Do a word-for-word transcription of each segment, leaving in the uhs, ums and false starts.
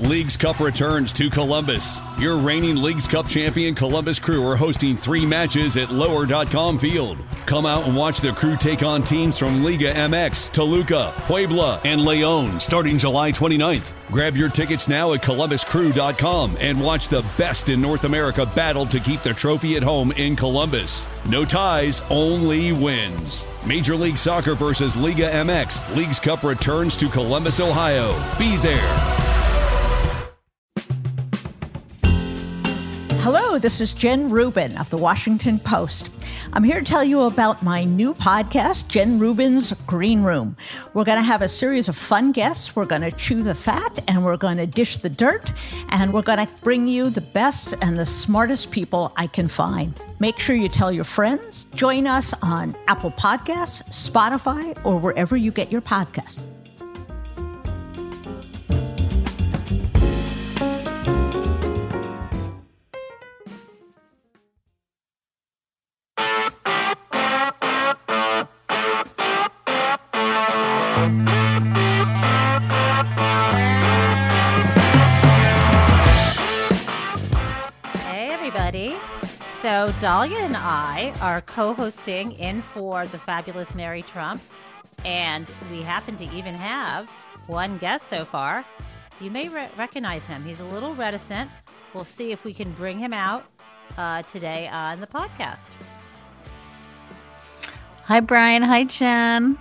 Leagues Cup returns to Columbus. Your reigning Leagues Cup champion Columbus Crew are hosting three matches at lower dot com Field. Come out and watch the Crew take on teams from Liga M X, Toluca, Puebla, and Leon starting July twenty-ninth. Grab your tickets now at columbus crew dot com and watch the best in North America battle to keep the trophy at home in Columbus. No ties, only wins. Major League Soccer versus Liga M X. Leagues Cup returns to Columbus, Ohio. Be there. Hello, this is Jen Rubin of the Washington Post. I'm here to tell you about my new podcast, Jen Rubin's Green Room. We're going to have a series of fun guests. We're going to chew the fat and we're going to dish the dirt. And we're going to bring you the best and the smartest people I can find. Make sure you tell your friends. Join us on Apple Podcasts, Spotify, or wherever you get your podcasts. So Dahlia and I are co-hosting in for the fabulous Mary Trump, and we happen to even have one guest so far. You may re- recognize him. He's a little reticent. We'll see if we can bring him out uh, today on the podcast. Hi, Brian. Hi, Jen.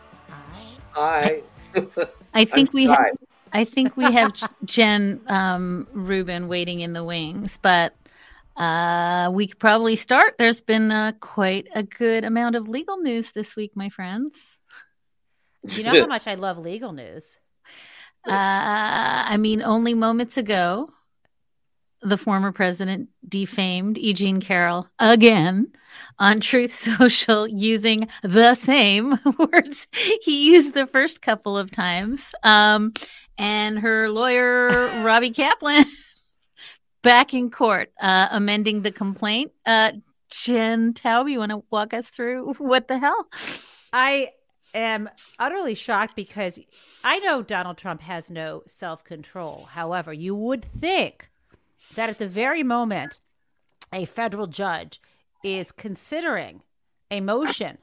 Hi. I think I'm we Sky. have. I think we have Jen um, Rubin waiting in the wings, but. Uh, we could probably start. There's been uh, quite a good amount of legal news this week, my friends. You know how much I love legal news. Uh, I mean, only moments ago, the former president defamed E. Jean Carroll again on Truth Social using the same words he used the first couple of times. Um, and her lawyer, Robbie Kaplan, back in court, uh, amending the complaint. Uh, Jen Taub, you want to walk us through what the hell? I am utterly shocked because I know Donald Trump has no self-control. However, you would think that at the very moment a federal judge is considering a motion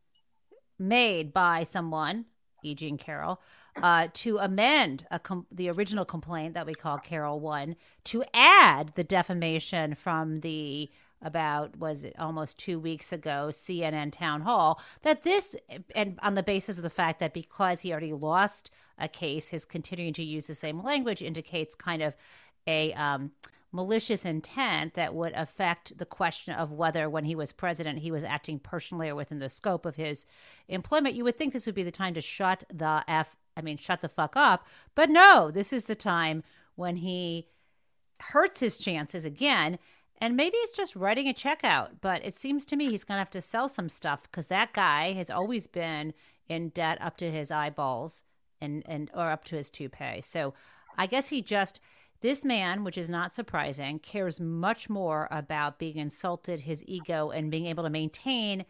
made by someone, E. Jean Carroll, Uh, to amend a com- the original complaint that we call Carroll one, to add the defamation from the, about, was it almost two weeks ago, C N N town hall, that this, and on the basis of the fact that because he already lost a case, his continuing to use the same language indicates kind of a um, malicious intent that would affect the question of whether when he was president, he was acting personally or within the scope of his employment. You would think this would be the time to shut the F I mean, shut the fuck up. But no, this is the time when he hurts his chances again. And maybe it's just writing a check out. But it seems to me he's going to have to sell some stuff because that guy has always been in debt up to his eyeballs and, and or up to his toupee. So I guess he just, this man, which is not surprising, cares much more about being insulted, his ego, and being able to maintain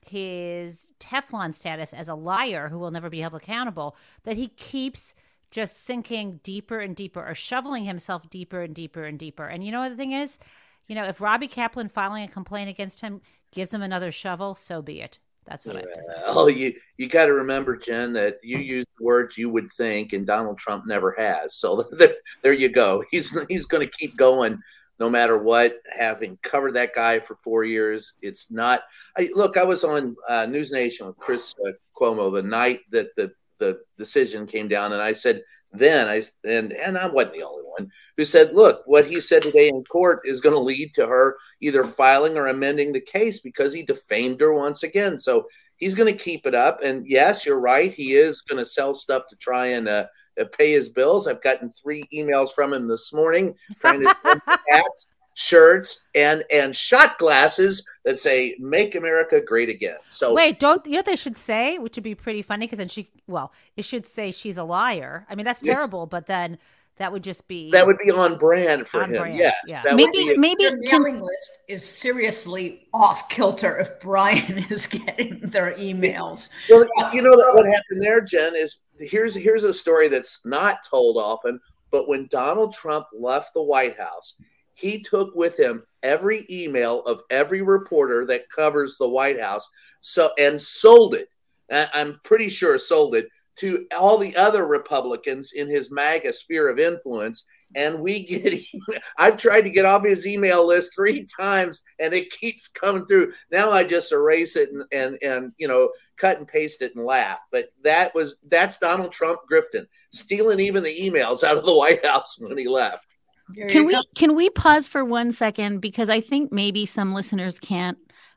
his Teflon status as a liar who will never be held accountable, that he keeps just sinking deeper and deeper or shoveling himself deeper and deeper and deeper. And you know what the thing is? You know, if Robbie Kaplan filing a complaint against him gives him another shovel, so be it. That's what I have to say. Well, you, you got to remember, Jen, that you use words you would think, and Donald Trump never has. So there, there you go. He's, he's going to keep going no matter what, having covered that guy for four years. It's not I, – look, I was on uh, News Nation with Chris uh, Cuomo the night that the, the decision came down, and I said then, I and, and I wasn't the only one, who said, look, what he said today in court is going to lead to her either filing or amending the case because he defamed her once again. So he's going to keep it up. And, yes, you're right, he is going to sell stuff to try and uh, – pay his bills. I've gotten three emails from him this morning trying to send hats, shirts, and and shot glasses that say "Make America Great Again." So wait, don't you know what they should say, which would be pretty funny because then she, well, it should say she's a liar. I mean, that's terrible, but then that would just be that would be on brand for on him. Brand, yes, yeah. that maybe would be maybe Their mailing list is seriously off kilter if Brian is getting their emails. Well, you know what happened there, Jen, is here's here's a story that's not told often. But when Donald Trump left the White House, he took with him every email of every reporter that covers the White House, so and sold it. I'm pretty sure sold it to all the other Republicans in his MAGA sphere of influence. And we get, I've tried to get off his email list three times and it keeps coming through. Now I just erase it and, and, and, you know, cut and paste it and laugh. But that was, that's Donald Trump grifting, stealing even the emails out of the White House when he left. Can we, can we pause for one second? Because I think maybe some listeners can't,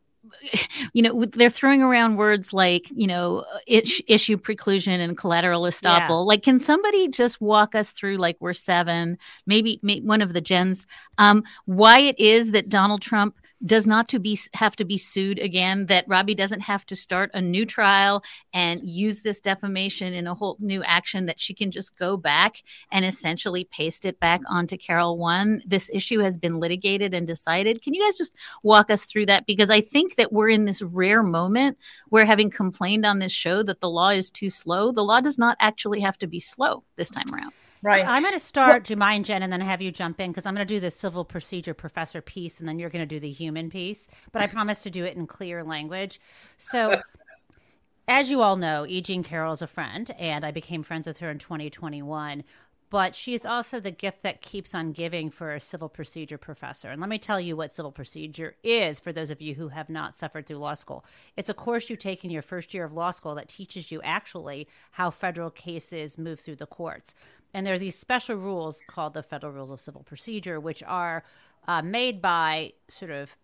you know, they're throwing around words like, you know, ish, issue preclusion and collateral estoppel. Yeah. Like, can somebody just walk us through, like we're seven, maybe, maybe one of the gens, um, why it is that Donald Trump does not to be have to be sued again, that Robbie doesn't have to start a new trial and use this defamation in a whole new action, that she can just go back and essentially paste it back onto Carol One. This issue has been litigated and decided. Can you guys just walk us through that? Because I think that we're in this rare moment where, having complained on this show that the law is too slow, the law does not actually have to be slow this time around. Right. I'm going to start, do you mind, Jen, and then have you jump in, because I'm going to do the civil procedure professor piece, and then you're going to do the human piece. But I promise to do it in clear language. So, as you all know, E. Jean Carroll is a friend, and I became friends with her in twenty twenty-one. But she is also the gift that keeps on giving for a civil procedure professor. And let me tell you what civil procedure is for those of you who have not suffered through law school. It's a course you take in your first year of law school that teaches you actually how federal cases move through the courts. And there are these special rules called the Federal Rules of Civil Procedure, which are uh, made by sort of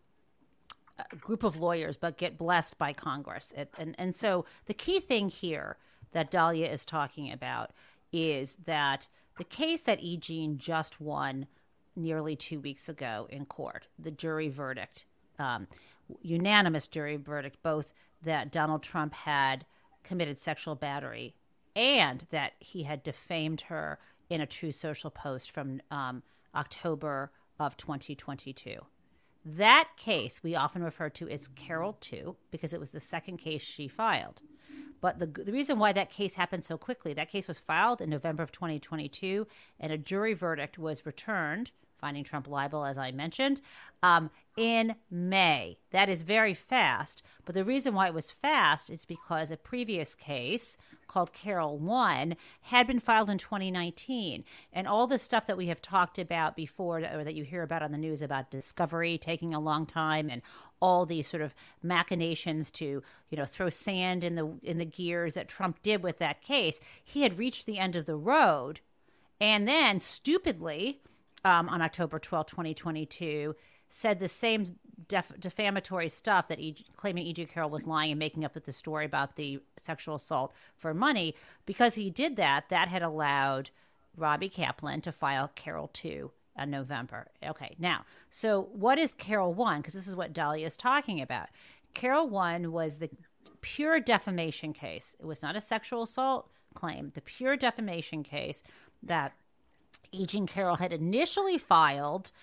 a group of lawyers, but get blessed by Congress. It, and, and so the key thing here that Dahlia is talking about is that the case that E. Jean just won nearly two weeks ago in court, the jury verdict, um, unanimous jury verdict, both that Donald Trump had committed sexual battery and that he had defamed her in a True Social post from um, October of twenty twenty-two. That case we often refer to as Carol two because it was the second case she filed. But the, the reason why that case happened so quickly, that case was filed in November of twenty twenty-two, and a jury verdict was returned, finding Trump liable, as I mentioned, um, in May. That is very fast. But the reason why it was fast is because a previous case called Carol One had been filed in twenty nineteen. And all the stuff that we have talked about before, or that you hear about on the news about discovery taking a long time and all these sort of machinations to, you know, throw sand in the in the gears that Trump did with that case, he had reached the end of the road. And then stupidly, um, on October twelfth, twenty twenty-two, said the same def- defamatory stuff that e- claiming E J. Carroll was lying and making up with the story about the sexual assault for money. Because he did that, that had allowed Robbie Kaplan to file Carol two in November. Okay, now, so what is Carol One? Because this is what Dahlia is talking about. Carol One was the pure defamation case. It was not a sexual assault claim. The pure defamation case that E. Jean Carroll had initially filed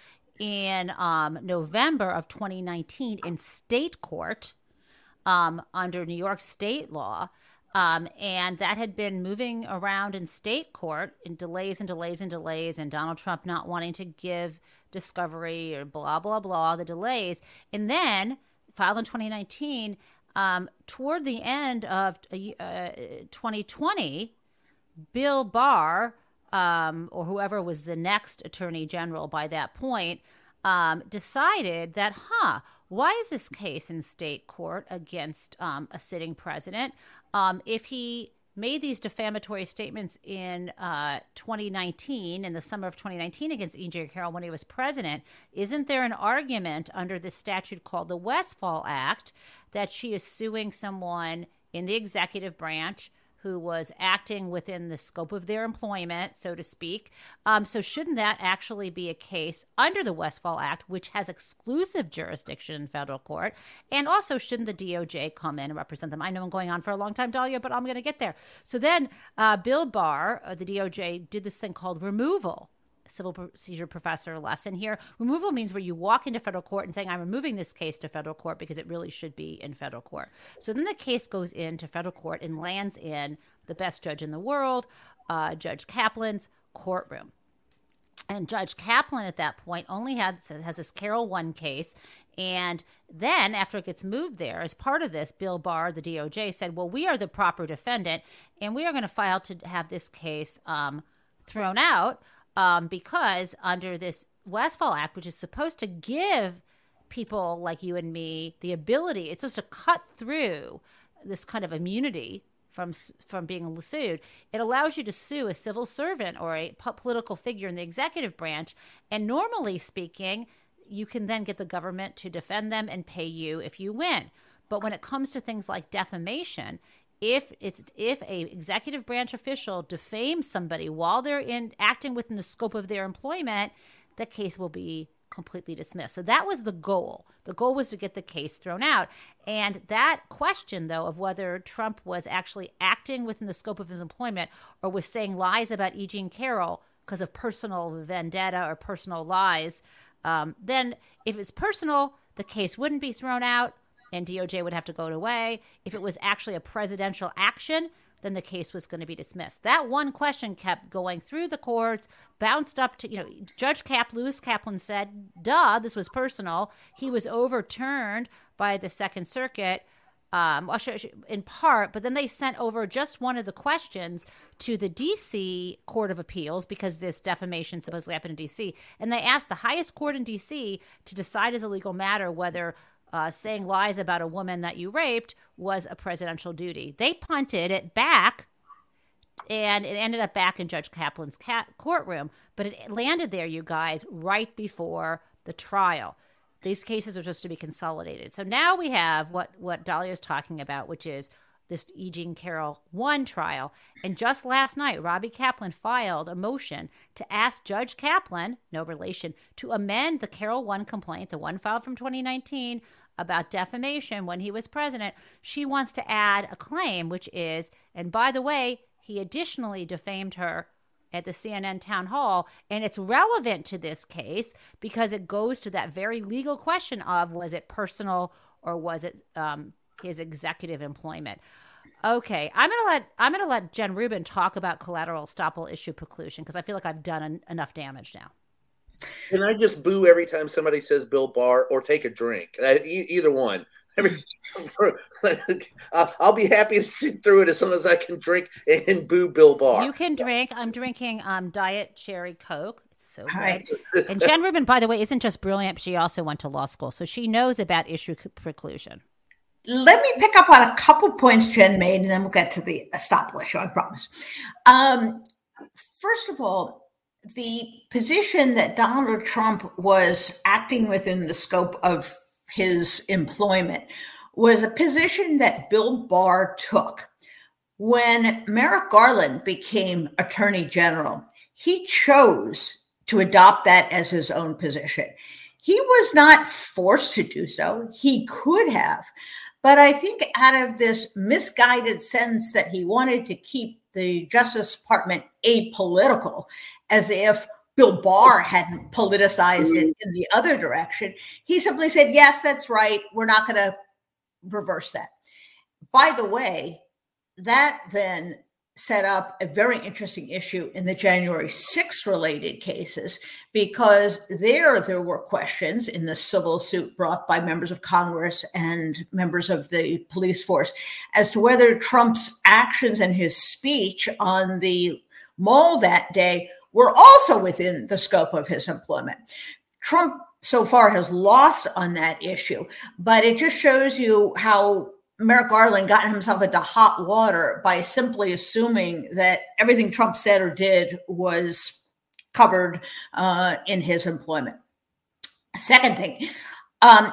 in um, November of twenty nineteen in state court um, under New York state law. Um, and that had been moving around in state court in delays and delays and delays, and Donald Trump not wanting to give discovery or blah, blah, blah, the delays. And then filed in twenty nineteen, um, toward the end of uh, twenty twenty, Bill Barr, um, or whoever was the next attorney general by that point, um, decided that, huh, why is this case in state court against um, a sitting president? Um, if he made these defamatory statements in uh, twenty nineteen, in the summer of twenty nineteen against E J. Carroll when he was president, isn't there an argument under the statute called the Westfall Act that she is suing someone in the executive branch who was acting within the scope of their employment, so to speak? Um, so shouldn't that actually be a case under the Westfall Act, which has exclusive jurisdiction in federal court? And also, shouldn't the D O J come in and represent them? I know I'm going on for a long time, Dahlia, but I'm going to get there. So then uh, Bill Barr, uh, the D O J, did this thing called removal. Civil procedure professor lesson here. Removal means where you walk into federal court and saying, I'm removing this case to federal court because it really should be in federal court. So then the case goes into federal court and lands in the best judge in the world, uh, Judge Kaplan's courtroom. And Judge Kaplan at that point only had has this Carroll one case. And then after it gets moved there, as part of this, Bill Barr, the D O J, said, well, we are the proper defendant, and we are going to file to have this case um, thrown out um, because under this Westfall Act, which is supposed to give people like you and me the ability, it's supposed to cut through this kind of immunity from from being sued. It allows you to sue a civil servant or a political figure in the executive branch. And normally speaking, you can then get the government to defend them and pay you if you win. But when it comes to things like defamation, if it's if a executive branch official defames somebody while they're in acting within the scope of their employment, the case will be completely dismissed. So that was the goal. The goal was to get the case thrown out. And that question, though, of whether Trump was actually acting within the scope of his employment or was saying lies about E. Jean Carroll because of personal vendetta or personal lies, um, then if it's personal, the case wouldn't be thrown out and D O J would have to go away. If it was actually a presidential action, then the case was going to be dismissed. That one question kept going through the courts, bounced up to, you know, Judge Cap, Lewis Kaplan said, duh, this was personal. He was overturned by the Second Circuit um, in part, but then they sent over just one of the questions to the D C Court of Appeals because this defamation supposedly happened in D C. And they asked the highest court in D C to decide as a legal matter whether Uh, saying lies about a woman that you raped was a presidential duty. They punted it back, and it ended up back in Judge Kaplan's ca- courtroom. But it landed there, you guys, right before the trial. These cases are supposed to be consolidated. So now we have what, what Dahlia is talking about, which is this E. Jean Carroll one trial. And just last night, Robbie Kaplan filed a motion to ask Judge Kaplan, no relation, to amend the Carroll one complaint, the one filed from twenty nineteen, about defamation when he was president. She wants to add a claim, which is, and by the way, he additionally defamed her at the C N N town hall. And it's relevant to this case because it goes to that very legal question of, was it personal or was it um, his executive employment? Okay, I'm gonna let I'm gonna let Jen Rubin talk about collateral estoppel issue preclusion because I feel like I've done en- enough damage now. Can I just boo every time somebody says Bill Barr or take a drink? Uh, e- either one. I'll be happy to sit through it as long as I can drink and boo Bill Barr. You can drink. I'm drinking um, Diet Cherry Coke. It's so good. And Jen Rubin, by the way, isn't just brilliant, but she also went to law school. So she knows about issue preclusion. Let me pick up on a couple points Jen made, and then we'll get to the estoppel issue, I promise. Um, first of all, the position that Donald Trump was acting within the scope of his employment was a position that Bill Barr took. When Merrick Garland became Attorney General, he chose to adopt that as his own position. He was not forced to do so. He could have. But I think out of this misguided sense that he wanted to keep the Justice Department apolitical, as if Bill Barr hadn't politicized it in the other direction, he simply said, yes, that's right. We're not going to reverse that. By the way, that then set up a very interesting issue in the January sixth related cases, because there there were questions in the civil suit brought by members of Congress and members of the police force as to whether Trump's actions and his speech on the mall that day were also within the scope of his employment. Trump so far has lost on that issue, but it just shows you how Merrick Garland got himself into hot water by simply assuming that everything Trump said or did was covered uh, in his employment. Second thing, um,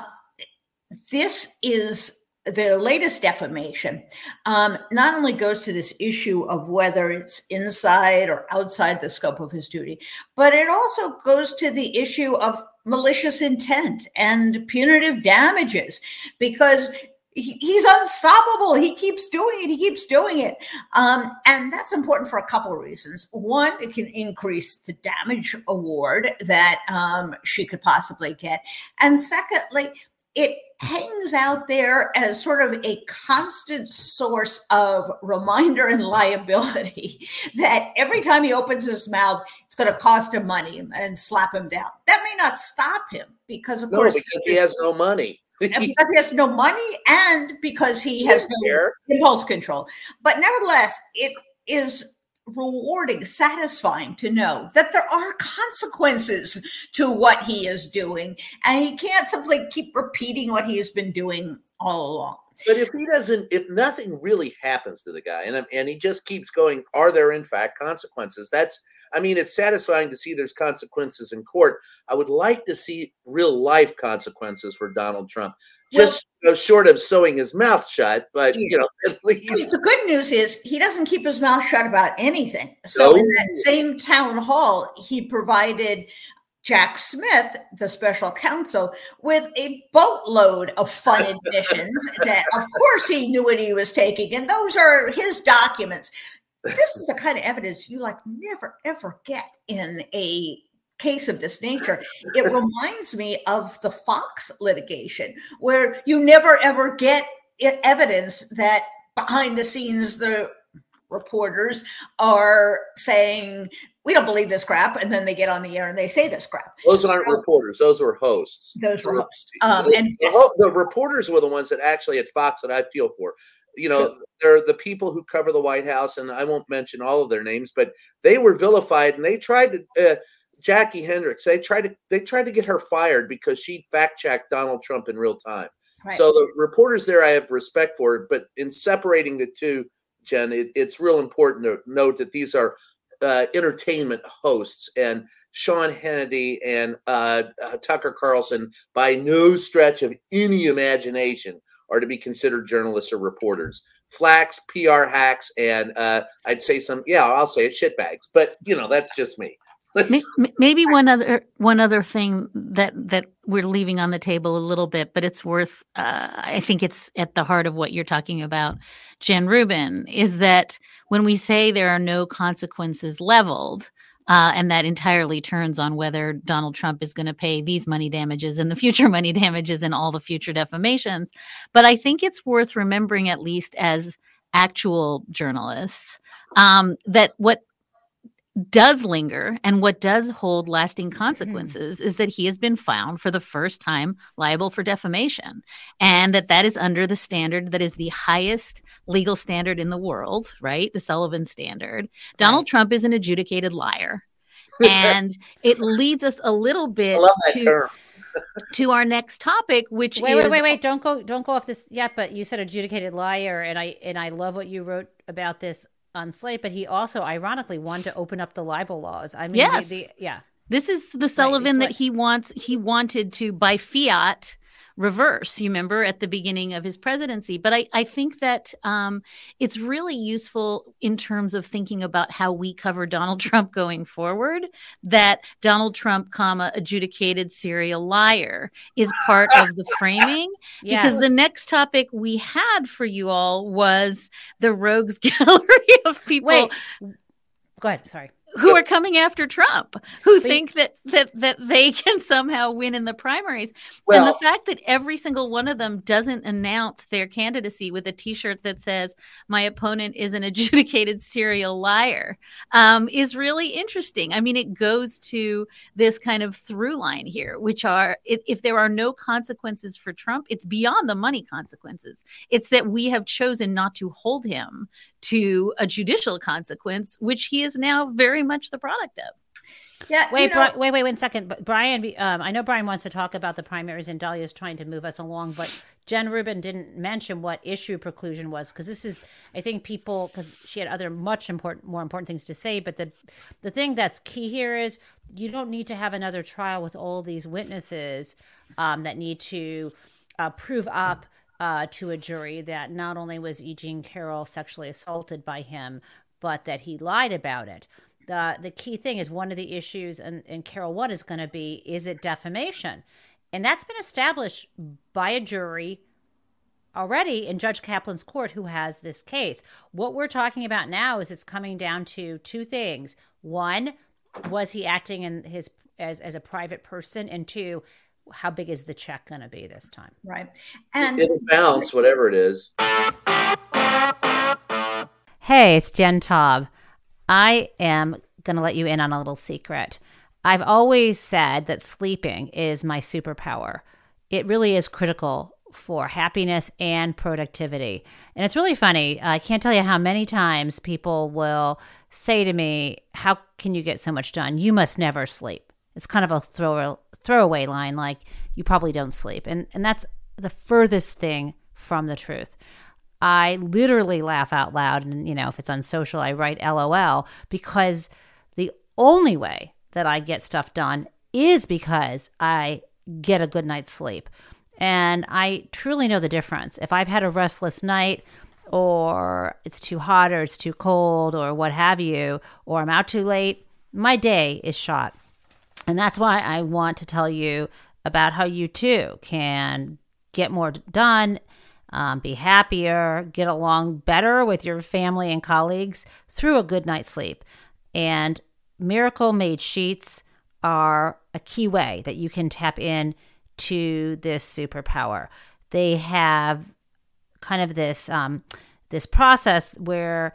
this is the latest defamation, um, not only goes to this issue of whether it's inside or outside the scope of his duty, but it also goes to the issue of malicious intent and punitive damages, because he's unstoppable. He keeps doing it. He keeps doing it. Um, and that's important for a couple of reasons. One, it can increase the damage award that um, she could possibly get. And secondly, it hangs out there as sort of a constant source of reminder and liability that every time he opens his mouth, it's going to cost him money and slap him down. That may not stop him because, of no, course, because he has no money. because he has no money and because he, he has no care. impulse control. But nevertheless, it is rewarding, satisfying to know that there are consequences to what he is doing, and he can't simply keep repeating what he has been doing all along. But if he doesn't, if nothing really happens to the guy, and and he just keeps going, are there in fact consequences? That's, I mean, it's satisfying to see there's consequences in court. I would like to see real life consequences for Donald Trump. Just well, uh, short of sewing his mouth shut, but you know, at least the good news is he doesn't keep his mouth shut about anything. So no. in that same town hall, he provided Jack Smith, the special counsel, with a boatload of fun admissions that, of course, he knew what he was taking, and those are his documents. This is the kind of evidence you like never ever get in a case of this nature. It reminds me of the Fox litigation, where you never ever get evidence that behind the scenes the reporters are saying, we don't believe this crap, and then they get on the air and they say this crap. Those aren't so, reporters; those were hosts. Those were hosts. Um, the, and the, yes. the reporters were the ones that actually at Fox that I feel for. You know, sure. They're the people who cover the White House, and I won't mention all of their names, but they were vilified, and they tried to. Uh, Jackie Hendricks, they tried to they tried to get her fired because she fact-checked Donald Trump in real time. Right. So the reporters there I have respect for, but in separating the two, Jen, it, it's real important to note that these are uh, entertainment hosts, and Sean Hannity and uh, uh, Tucker Carlson, by no stretch of any imagination, are to be considered journalists or reporters. Flax, P R hacks, and uh, I'd say some, yeah, I'll say it, shitbags. But, you know, that's just me. Maybe one other one other thing that that we're leaving on the table a little bit, but it's worth. Uh, I think it's at the heart of what you're talking about, Jen Rubin, is that when we say there are no consequences leveled, uh, and that entirely turns on whether Donald Trump is going to pay these money damages and the future money damages and all the future defamations. But I think it's worth remembering, at least as actual journalists, um, that what does linger and what does hold lasting consequences mm-hmm. is that he has been found for the first time liable for defamation, and that that is under the standard that is the highest legal standard in the world, right? The Sullivan standard. Donald right. Trump is an adjudicated liar. And it leads us a little bit to to our next topic, which wait, is wait, wait, wait, don't go don't go off this yet, but you said adjudicated liar, and I and I love what you wrote about this on Slate, but he also ironically wanted to open up the libel laws. I mean, yes. the, the, yeah, this is the Sullivan right, that what, he wants. He wanted to, by fiat, reverse. You remember at the beginning of his presidency. But I, I think that um, it's really useful in terms of thinking about how we cover Donald Trump going forward. That Donald Trump, comma adjudicated serial liar, is part of the framing. Yes. Because the next topic we had for you all was the rogues gallery of people. Wait, go ahead. Sorry. Who are coming after Trump, who think that that that they can somehow win in the primaries. Well, and the fact that every single one of them doesn't announce their candidacy with a T-shirt that says, my opponent is an adjudicated serial liar, um, is really interesting. I mean, it goes to this kind of through line here, which are, if, if there are no consequences for Trump, it's beyond the money consequences. It's that we have chosen not to hold him to a judicial consequence, which he is now very much the product of. Yeah. Wait, you know, Bri- wait, wait, one second. But Brian, um, I know Brian wants to talk about the primaries, and Dahlia is trying to move us along. But Jen Rubin didn't mention what issue preclusion was, because this is, I think, people, because she had other much important, more important things to say. But the the thing that's key here is you don't need to have another trial with all these witnesses um, that need to uh, prove up uh, to a jury that not only was E. Jean Carroll sexually assaulted by him, but that he lied about it. The the key thing is one of the issues, and, and Carol, what is going to be, is it defamation? And that's been established by a jury already in Judge Kaplan's court, who has this case. What we're talking about now is it's coming down to two things. One, was he acting in his as, as a private person? And two, how big is the check going to be this time? Right. And it'll bounce, whatever it is. Hey, it's Jen Taub. I am going to let you in on a little secret. I've always said that sleeping is my superpower. It really is critical for happiness and productivity. And it's really funny. I can't tell you how many times people will say to me, how can you get so much done? You must never sleep. It's kind of a throw, throwaway line, like you probably don't sleep. And, and that's the furthest thing from the truth. I literally laugh out loud. And, you know, if it's on social, I write LOL, because the only way that I get stuff done is because I get a good night's sleep. And I truly know the difference. If I've had a restless night, or it's too hot, or it's too cold, or what have you, or I'm out too late, my day is shot. And that's why I want to tell you about how you too can get more done, um, be happier, get along better with your family and colleagues through a good night's sleep. And Miracle Made sheets are a key way that you can tap in to this superpower. They have kind of this um, this process where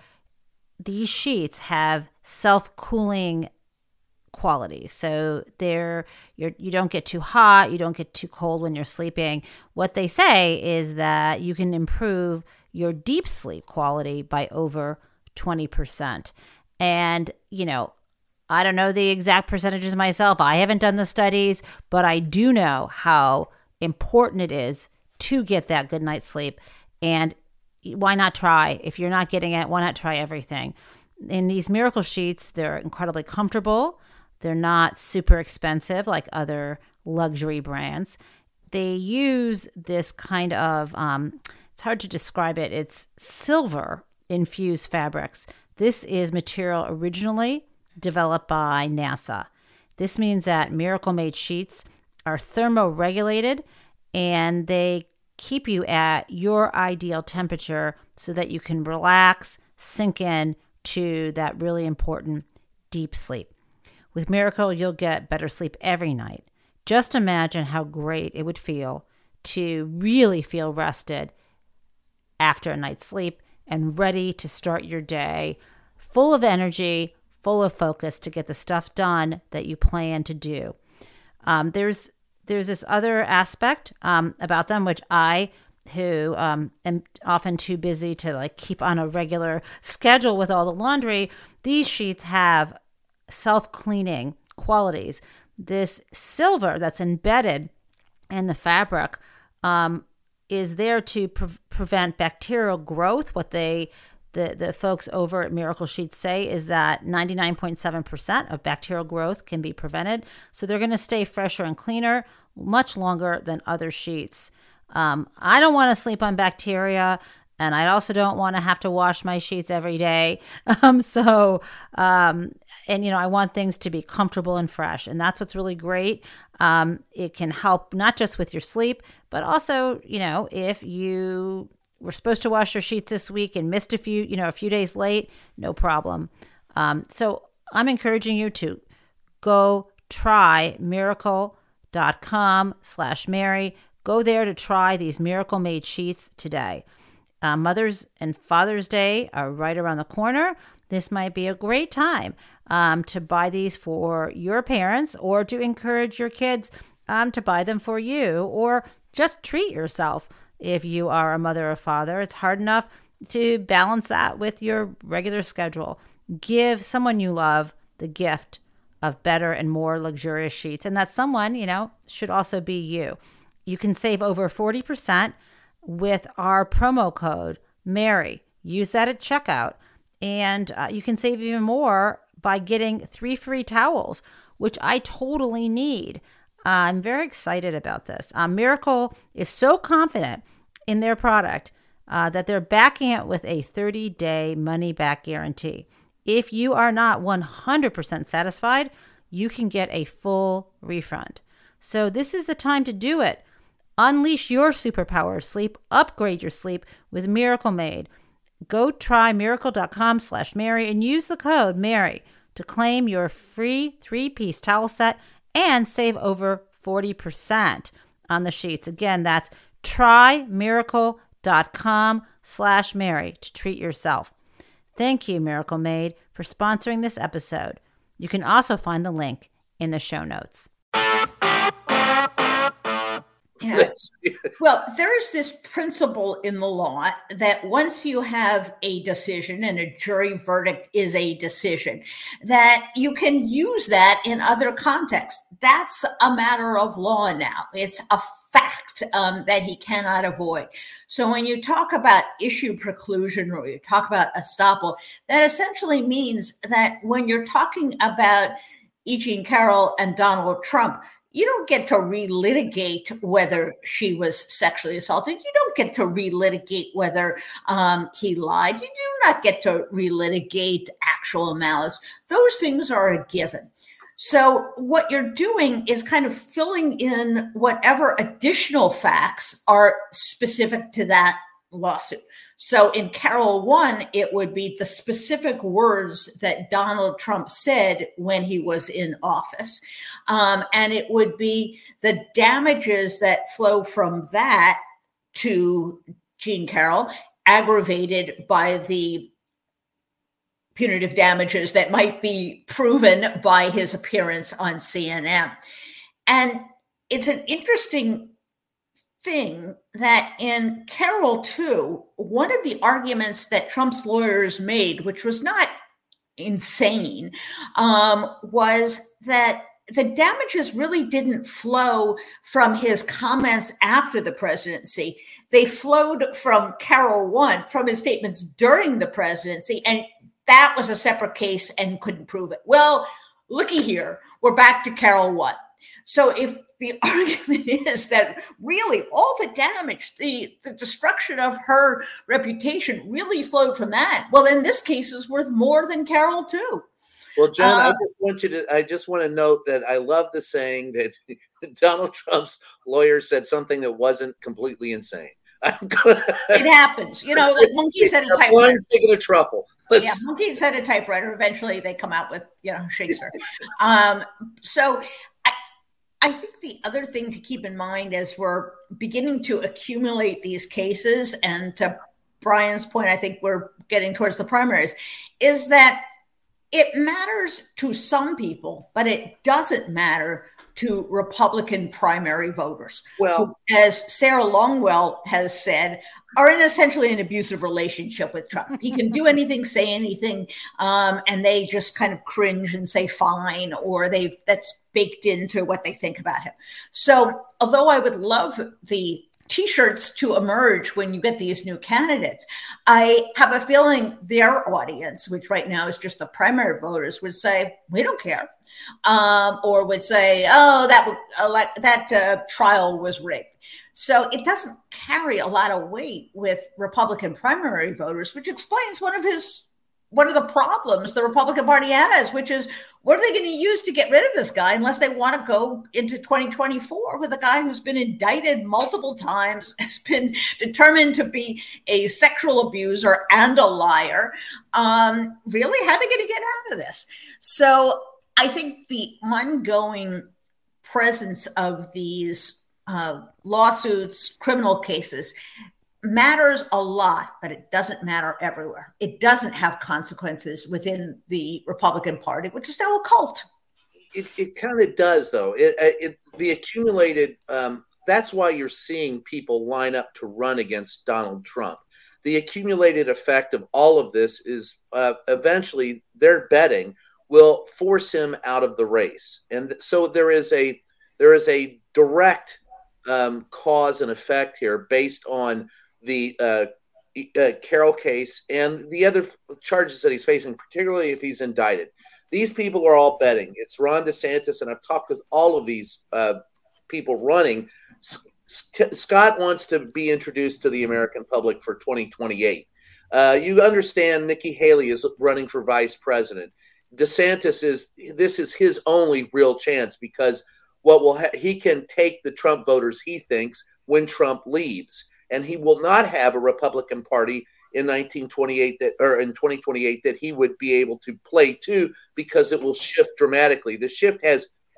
these sheets have self-cooling qualities. So they're you're you don't get too hot, you don't get too cold when you're sleeping. What they say is that you can improve your deep sleep quality by over twenty percent. And, you know, I don't know the exact percentages myself. I haven't done the studies, but I do know how important it is to get that good night's sleep. And why not try? If you're not getting it, why not try everything? In these Miracle sheets, they're incredibly comfortable. They're not super expensive like other luxury brands. They use this kind of, um, it's hard to describe it. It's silver infused fabrics. This is material originally developed by NASA. This means that Miracle Made sheets are thermoregulated, and they keep you at your ideal temperature so that you can relax, sink in to that really important deep sleep. With Miracle, you'll get better sleep every night. Just imagine how great it would feel to really feel rested after a night's sleep and ready to start your day full of energy, full of focus to get the stuff done that you plan to do. Um, there's there's this other aspect um, about them, which I, who um, am often too busy to like keep on a regular schedule with all the laundry, these sheets have self-cleaning qualities. This silver that's embedded in the fabric um, is there to pre- prevent bacterial growth. What they The, the folks over at Miracle Sheets say is that ninety-nine point seven percent of bacterial growth can be prevented. So they're going to stay fresher and cleaner much longer than other sheets. Um, I don't want to sleep on bacteria, and I also don't want to have to wash my sheets every day. Um, so, um, and, you know, I want things to be comfortable and fresh. And that's what's really great. Um, it can help not just with your sleep, but also, you know, if you were supposed to wash your sheets this week and missed a few, you know, a few days late, no problem. Um, so I'm encouraging you to go try miracle.com slash Mary. Go there to try these Miracle Made sheets today. Uh, Mother's and Father's Day are right around the corner. This might be a great time um, to buy these for your parents, or to encourage your kids um, to buy them for you, or just treat yourself. If you are a mother or father, it's hard enough to balance that with your regular schedule. Give someone you love the gift of better and more luxurious sheets. And that someone, you know, should also be you. You can save over forty percent with our promo code Mary. Use that at checkout. And uh, you can save even more by getting three free towels, which I totally need. Uh, I'm very excited about this. Uh, Miracle is so confident in their product uh, that they're backing it with a thirty-day money-back guarantee. If you are not one hundred percent satisfied, you can get a full refund. So this is the time to do it. Unleash your superpower of sleep. Upgrade your sleep with Miracle Made. Go try miracle.com slash Mary and use the code Mary to claim your free three-piece towel set and save over forty percent on the sheets. Again, that's trymiracle.com slash Mary to treat yourself. Thank you, Miracle Made, for sponsoring this episode. You can also find the link in the show notes. Yeah. Well, there's this principle in the law that once you have a decision and a jury verdict is a decision, that you can use that in other contexts. That's a matter of law now. It's a fact um, that he cannot avoid. So when you talk about issue preclusion or you talk about estoppel, that essentially means that when you're talking about E. Jean Carroll and Donald Trump, you don't get to relitigate whether she was sexually assaulted. You don't get to relitigate whether um, he lied. You do not get to relitigate actual malice. Those things are a given. So what you're doing is kind of filling in whatever additional facts are specific to that lawsuit. So in Carroll one, it would be the specific words that Donald Trump said when he was in office. Um, and it would be the damages that flow from that to Jean Carroll, aggravated by the punitive damages that might be proven by his appearance on C N N. And it's an interesting thing that in Carroll two, one of the arguments that Trump's lawyers made, which was not insane, um, was that the damages really didn't flow from his comments after the presidency. They flowed from Carroll one, from his statements during the presidency, and that was a separate case and couldn't prove it. Well, looky here, we're back to Carroll one. So if the argument is that really all the damage, the, the destruction of her reputation really flowed from that, well, then this case is worth more than Carroll two. Well, Jen, uh, I just want you to, I just want to note that I love the saying that Donald Trump's lawyer said something that wasn't completely insane. I'm gonna, it happens. You know, like monkeys at a typewriter. One taking a truffle. Let's, yeah, monkeys at a typewriter. Eventually they come out with, you know, Shakespeare. um, so I, I think the other thing to keep in mind as we're beginning to accumulate these cases, and to Brian's point, I think we're getting towards the primaries, is that it matters to some people, but it doesn't matter to Republican primary voters. Well, who, as Sarah Longwell has said, are in essentially an abusive relationship with Trump. He can do anything, say anything, um, and they just kind of cringe and say fine, or they that's baked into what they think about him. So although I would love the T-shirts to emerge when you get these new candidates, I have a feeling their audience, which right now is just the primary voters, would say, we don't care. Um, or would say, oh, that, uh, that uh, trial was rigged. So it doesn't carry a lot of weight with Republican primary voters, which explains one of his one of the problems the Republican Party has, which is, what are they going to use to get rid of this guy unless they want to go into twenty twenty-four with a guy who's been indicted multiple times, has been determined to be a sexual abuser and a liar? Um, really? How are they going to get out of this? So I think the ongoing presence of these uh, lawsuits, criminal cases, matters a lot, but it doesn't matter everywhere. It doesn't have consequences within the Republican Party, which is now a cult. It, it kind of does, though. It, it the accumulated. Um, that's why you're seeing people line up to run against Donald Trump. The accumulated effect of all of this is uh, eventually their betting will force him out of the race, and so there is a there is a direct um, cause and effect here based on the uh, uh, Carroll case and the other charges that he's facing, particularly if he's indicted. These people are all betting. It's Ron DeSantis, and I've talked with all of these uh, people running. S- Scott wants to be introduced to the American public for twenty twenty-eight. Uh, you understand Nikki Haley is running for vice president. DeSantis is, this is his only real chance, because what will ha- he can take the Trump voters, he thinks, when Trump leaves. And he will not have a Republican Party in nineteen twenty-eight that, or in twenty twenty-eight, that he would be able to play to, because it will shift dramatically. The shift has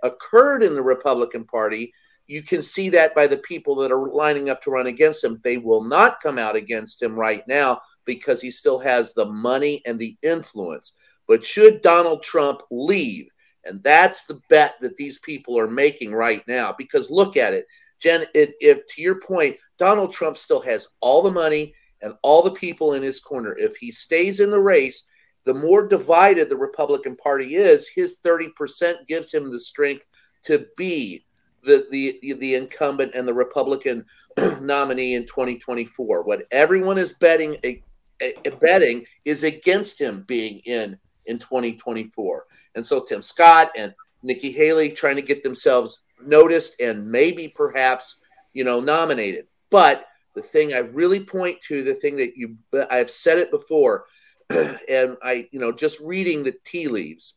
occurred in the Republican Party. You can see that by the people that are lining up to run against him. They will not come out against him right now because he still has the money and the influence. But should Donald Trump leave, and that's the bet that these people are making right now, because look at it, Jen, it, if to your point, Donald Trump still has all the money and all the people in his corner. If he stays in the race, the more divided the Republican Party is, his thirty percent gives him the strength to be the the the incumbent and the Republican nominee in twenty twenty-four. What everyone is betting a, a, betting is against him being in in twenty twenty-four. And so Tim Scott and Nikki Haley trying to get themselves noticed and maybe perhaps, you know, nominated. But the thing I really point to, the thing that you, I've said it before, and I, you know, just reading the tea leaves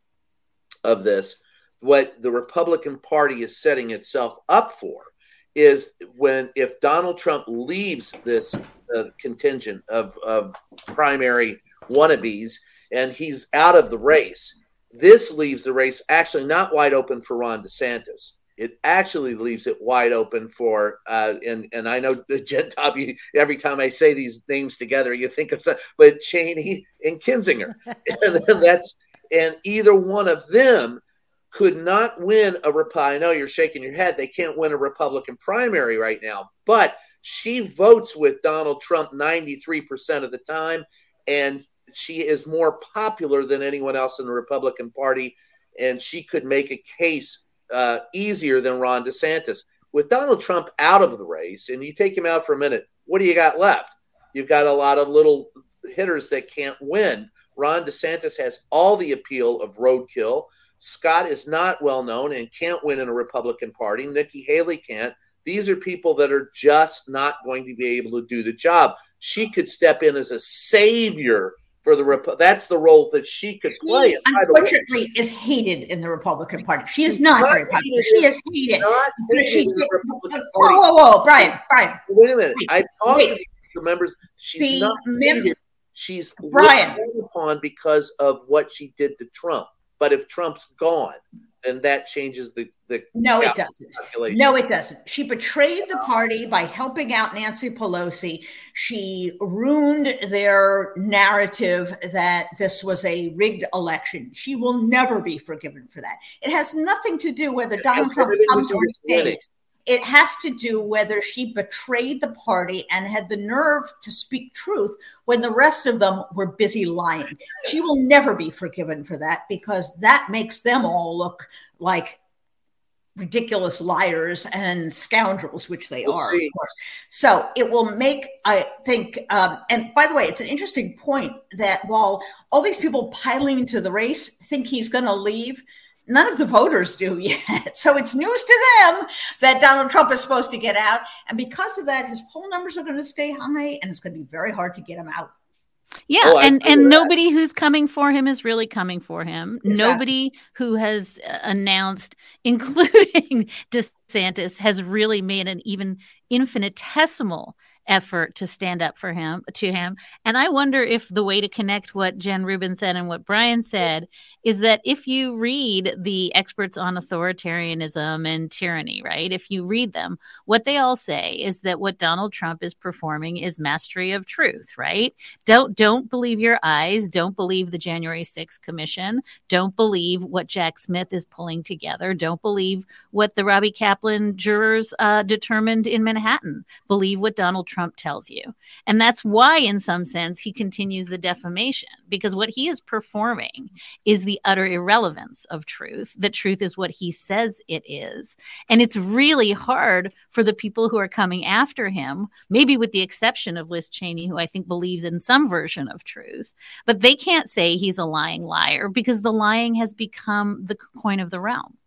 of this, what the Republican Party is setting itself up for is when, if Donald Trump leaves this uh, contingent of, of primary wannabes and he's out of the race, this leaves the race actually not wide open for Ron DeSantis. It actually leaves it wide open for, uh, and and I know, Jen Top, you, every time I say these names together, you think of some, but Cheney and Kinzinger, and then that's, and either one of them could not win a Rep. I know you're shaking your head; they can't win a Republican primary right now, but she votes with Donald Trump ninety-three percent of the time, and she is more popular than anyone else in the Republican Party, and she could make a case Uh, easier than Ron DeSantis. With Donald Trump out of the race, and you take him out for a minute, what do you got left? You've got a lot of little hitters that can't win. Ron DeSantis has all the appeal of roadkill. Scott is not well known and can't win in a Republican Party. Nikki Haley can't. These are people that are just not going to be able to do the job. She could step in as a savior for the Rep- that's the role that she could play. She, unfortunately, is hated in the Republican Party. She is not, not very popular. She is hated. Not hated she, in the Republican whoa, Party. Whoa, whoa, whoa, Brian, Brian. Wait a minute. Wait, I talked wait. to these members. She's the not mem- hated. She's Brian looked upon because of what she did to Trump. But if Trump's gone, then that changes the the no, it doesn't. No, it doesn't. She betrayed the party by helping out Nancy Pelosi. She ruined their narrative that this was a rigged election. She will never be forgiven for that. It has nothing to do whether Donald Trump comes or stays. It has to do whether she betrayed the party and had the nerve to speak truth when the rest of them were busy lying. She will never be forgiven for that because that makes them all look like ridiculous liars and scoundrels, which they we'll are, see. Of course. So it will make, I think, um, and by the way, it's an interesting point that while all these people piling into the race think he's going to leave, none of the voters do yet. So it's news to them that Donald Trump is supposed to get out. And because of that, his poll numbers are going to stay high and it's going to be very hard to get him out. Yeah. Oh, and, and nobody who's coming for him is really coming for him. Exactly. Nobody who has announced, including DeSantis, has really made an even infinitesimal effort to stand up for him, to him. And I wonder if the way to connect what Jen Rubin said and what Brian said is that if you read the experts on authoritarianism and tyranny, right? If you read them, what they all say is that what Donald Trump is performing is mastery of truth, right? Don't, don't believe your eyes. Don't believe the January sixth commission. Don't believe what Jack Smith is pulling together. Don't believe what the Robbie Kaplan jurors uh, determined in Manhattan. Believe what Donald Trump Trump tells you. And that's why, in some sense, he continues the defamation, because what he is performing is the utter irrelevance of truth, that truth is what he says it is. And it's really hard for the people who are coming after him, maybe with the exception of Liz Cheney, who I think believes in some version of truth, but they can't say he's a lying liar because the lying has become the coin of the realm.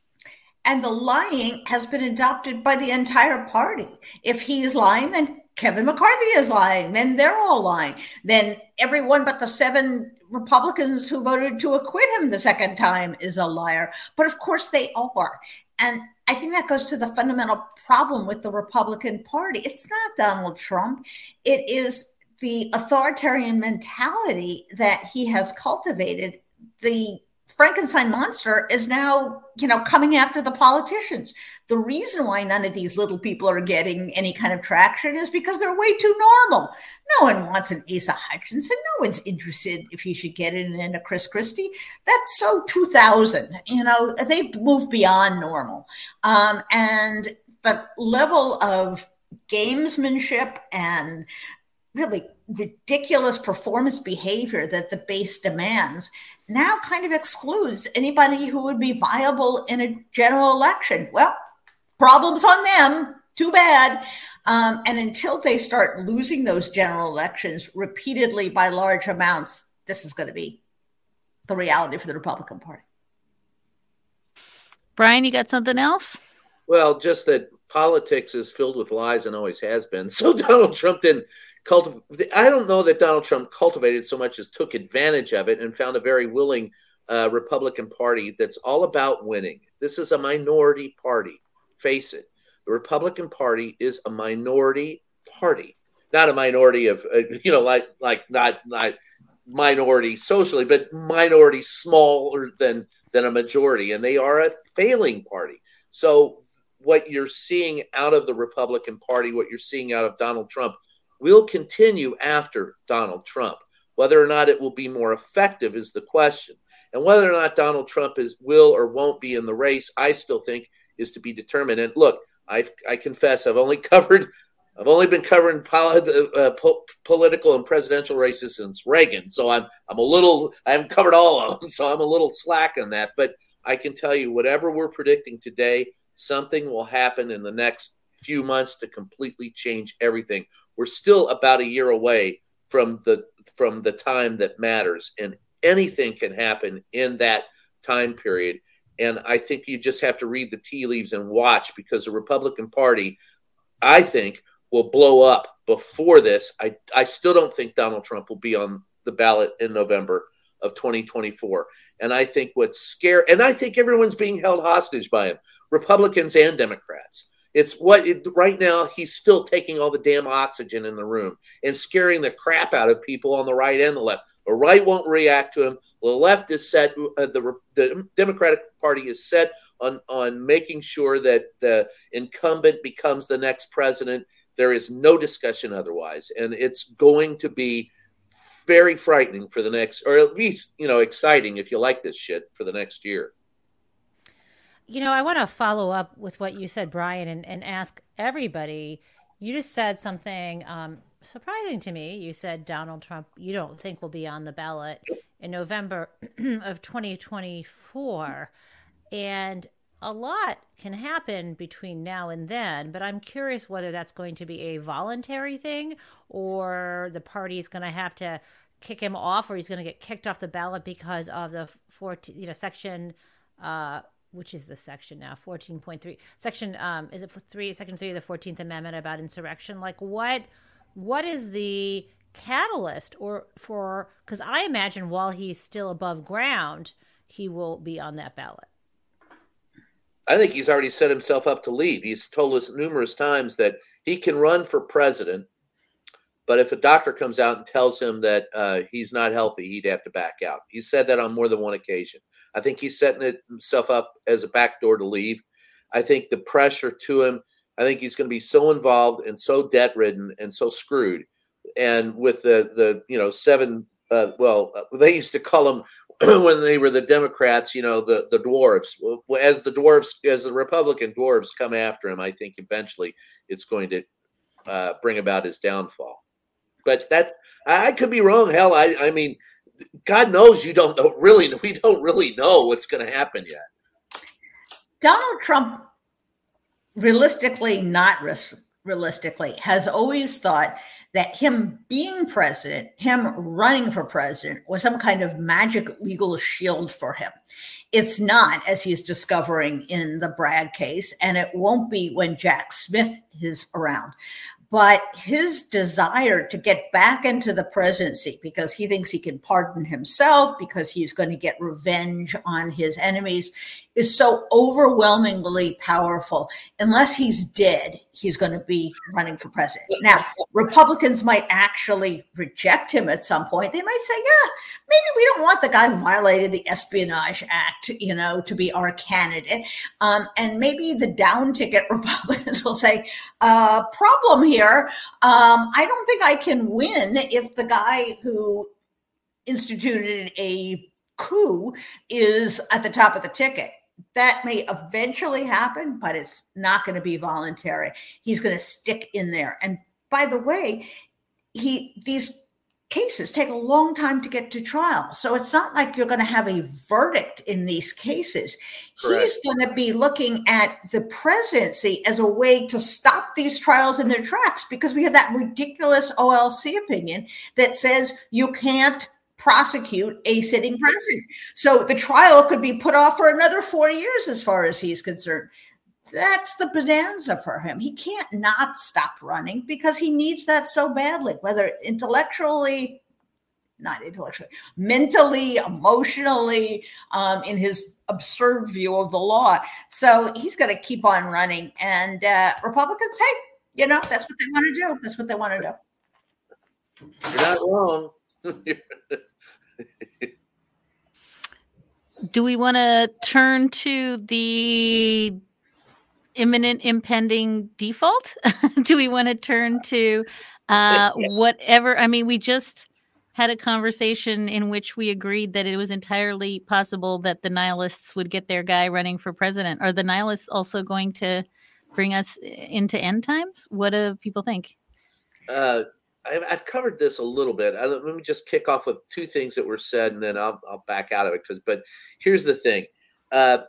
And the lying has been adopted by the entire party. If he is lying, then Kevin McCarthy is lying. Then they're all lying. Then everyone but the seven Republicans who voted to acquit him the second time is a liar. But of course they are. And I think that goes to the fundamental problem with the Republican Party. It's not Donald Trump. It is the authoritarian mentality that he has cultivated, the Frankenstein monster is now, you know, coming after the politicians. The reason why none of these little people are getting any kind of traction is because they're way too normal. No one wants an Asa Hutchinson. No one's interested if he should get in into Chris Christie. That's so two thousand. You know, they've moved beyond normal. Um, and the level of gamesmanship and really ridiculous performance behavior that the base demands now kind of excludes anybody who would be viable in a general election. Well, problems on them. Too bad. Um, and until they start losing those general elections repeatedly by large amounts, this is going to be the reality for the Republican Party. Brian, you got something else? Well, just that politics is filled with lies and always has been. So Donald Trump didn't cultivate. I don't know that Donald Trump cultivated so much as took advantage of it and found a very willing uh, Republican Party that's all about winning. This is a minority party. Face it. The Republican Party is a minority party, not a minority of, uh, you know, like, like not, not minority socially, but minority smaller than, than a majority. And they are a failing party. So what you're seeing out of the Republican Party, what you're seeing out of Donald Trump will continue after Donald Trump. Whether or not it will be more effective is the question. And whether or not Donald Trump is will or won't be in the race, I still think is to be determined. And look, I I confess I've only covered, I've only been covering poli- uh, po- political and presidential races since Reagan. So I'm I'm a little, I haven't covered all of them, so I'm a little slack on that. But I can tell you, whatever we're predicting today, something will happen in the next few months to completely change everything. We're still about a year away from the from the time that matters, and anything can happen in that time period. And I think you just have to read the tea leaves and watch, because the Republican Party, I think, will blow up before this. I, I still don't think Donald Trump will be on the ballot in November of twenty twenty-four. And I think what's scary, and I think everyone's being held hostage by him, Republicans and Democrats. It's what it, right now he's still taking all the damn oxygen in the room and scaring the crap out of people on the right and the left. The right won't react to him. The left is set. Uh, the the Democratic Party is set on on making sure that the incumbent becomes the next president. There is no discussion otherwise, and it's going to be very frightening for the next, or at least, you know, exciting if you like this shit, for the next year. You know, I want to follow up with what you said, Brian, and, and ask everybody. You just said something um, surprising to me. You said Donald Trump, you don't think will be on the ballot in November of twenty twenty-four. And a lot can happen between now and then, but I'm curious whether that's going to be a voluntary thing, or the party is going to have to kick him off, or he's going to get kicked off the ballot because of the fourteen, you know, section, uh, which is the section now, fourteen point three section. Um, is it for three, section three of the fourteenth Amendment about insurrection? Like what, what is the catalyst, or for, because I imagine while he's still above ground, he will be on that ballot. I think he's already set himself up to leave. He's told us numerous times that he can run for president, but if a doctor comes out and tells him that uh, he's not healthy, he'd have to back out. He said that on more than one occasion. I think he's setting it himself up as a backdoor to leave. I think the pressure to him, I think he's going to be so involved and so debt-ridden and so screwed. And with the, the you know, seven, uh, well, they used to call him, when they were the Democrats, you know, the, the dwarves. As the dwarves, as the Republican dwarves come after him, I think eventually it's going to uh, bring about his downfall. But that's, I could be wrong. Hell, I, I mean, God knows you don't know, really, we don't really know what's going to happen yet. Donald Trump, realistically, not risk, realistically, has always thought that him being president, him running for president, was some kind of magic legal shield for him. It's not, as he's discovering in the Bragg case, and it won't be when Jack Smith is around. But his desire to get back into the presidency because he thinks he can pardon himself, because he's going to get revenge on his enemies, is so overwhelmingly powerful. Unless he's dead, he's going to be running for president. Now, Republicans might actually reject him at some point. They might say, yeah, maybe we don't want the guy who violated the Espionage Act, you know, to be our candidate. Um, and maybe the down ticket Republicans will say, uh, problem here, um, I don't think I can win if the guy who instituted a coup is at the top of the ticket. That may eventually happen, but it's not going to be voluntary. He's going to stick in there. And by the way, he these cases take a long time to get to trial. So it's not like you're going to have a verdict in these cases. Correct. He's going to be looking at the presidency as a way to stop these trials in their tracks, because we have that ridiculous O L C opinion that says you can't prosecute a sitting president. So the trial could be put off for another four years as far as he's concerned. That's the bonanza for him. He can't not stop running because he needs that so badly, whether intellectually, not intellectually, mentally, emotionally, um, in his absurd view of the law. So he's going to keep on running. And uh, Republicans, hey, you know, that's what they want to do. That's what they want to do. You're not wrong. Do we want to turn to the imminent impending default? Do we want to turn to uh, whatever? I mean, we just had a conversation in which we agreed that it was entirely possible that the nihilists would get their guy running for president. Are the nihilists also going to bring us into end times? What do people think? Uh, I've, I've covered this a little bit. I, let me just kick off with two things that were said, and then I'll, I'll back out of it. Because, but here's the thing: uh,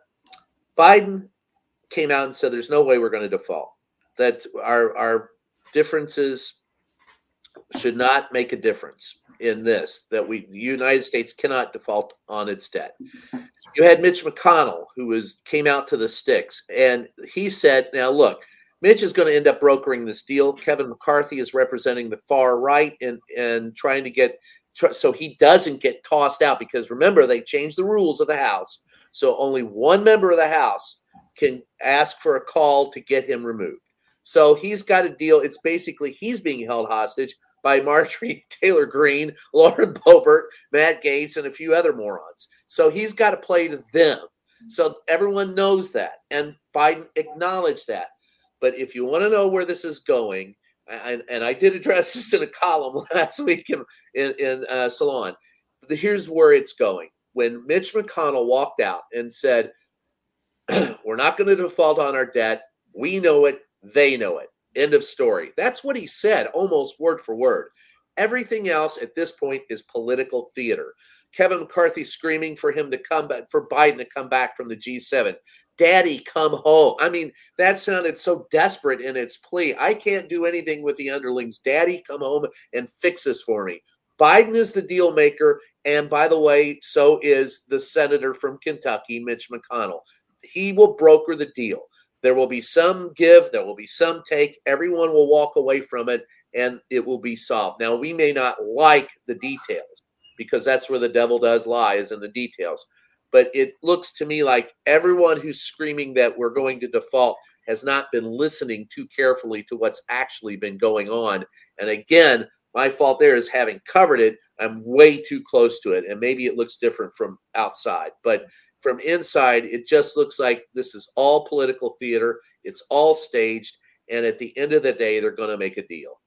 Biden came out and said, "There's no way we're going to default. That our our differences should not make a difference in this. That we, the United States, cannot default on its debt." You had Mitch McConnell, who was came out to the sticks, and he said, "Now look, Mitch is going to end up brokering this deal. Kevin McCarthy is representing the far right and, and trying to get so he doesn't get tossed out, because remember, they changed the rules of the House. So only one member of the House can ask for a call to get him removed. So he's got a deal. It's basically he's being held hostage by Marjorie Taylor Greene, Lauren Boebert, Matt Gaetz, and a few other morons. So he's got to play to them. So everyone knows that. And Biden acknowledged that. But if you want to know where this is going, and, and I did address this in a column last week in, in, in uh, Salon, here's where it's going. When Mitch McConnell walked out and said, we're not going to default on our debt, we know it, they know it, end of story. That's what he said, almost word for word. Everything else at this point is political theater. Kevin McCarthy screaming for him to come back, for Biden to come back from the G seven. Daddy, come home. I mean, that sounded so desperate in its plea. I can't do anything with the underlings. Daddy, come home and fix this for me. Biden is the deal maker. And by the way, so is the senator from Kentucky, Mitch McConnell. He will broker the deal. There will be some give. There will be some take. Everyone will walk away from it, and it will be solved. Now, we may not like the details, because that's where the devil does lie, is in the details. But it looks to me like everyone who's screaming that we're going to default has not been listening too carefully to what's actually been going on. And again, my fault there is having covered it. I'm way too close to it. And maybe it looks different from outside. But from inside, it just looks like this is all political theater. It's all staged. And at the end of the day, they're going to make a deal.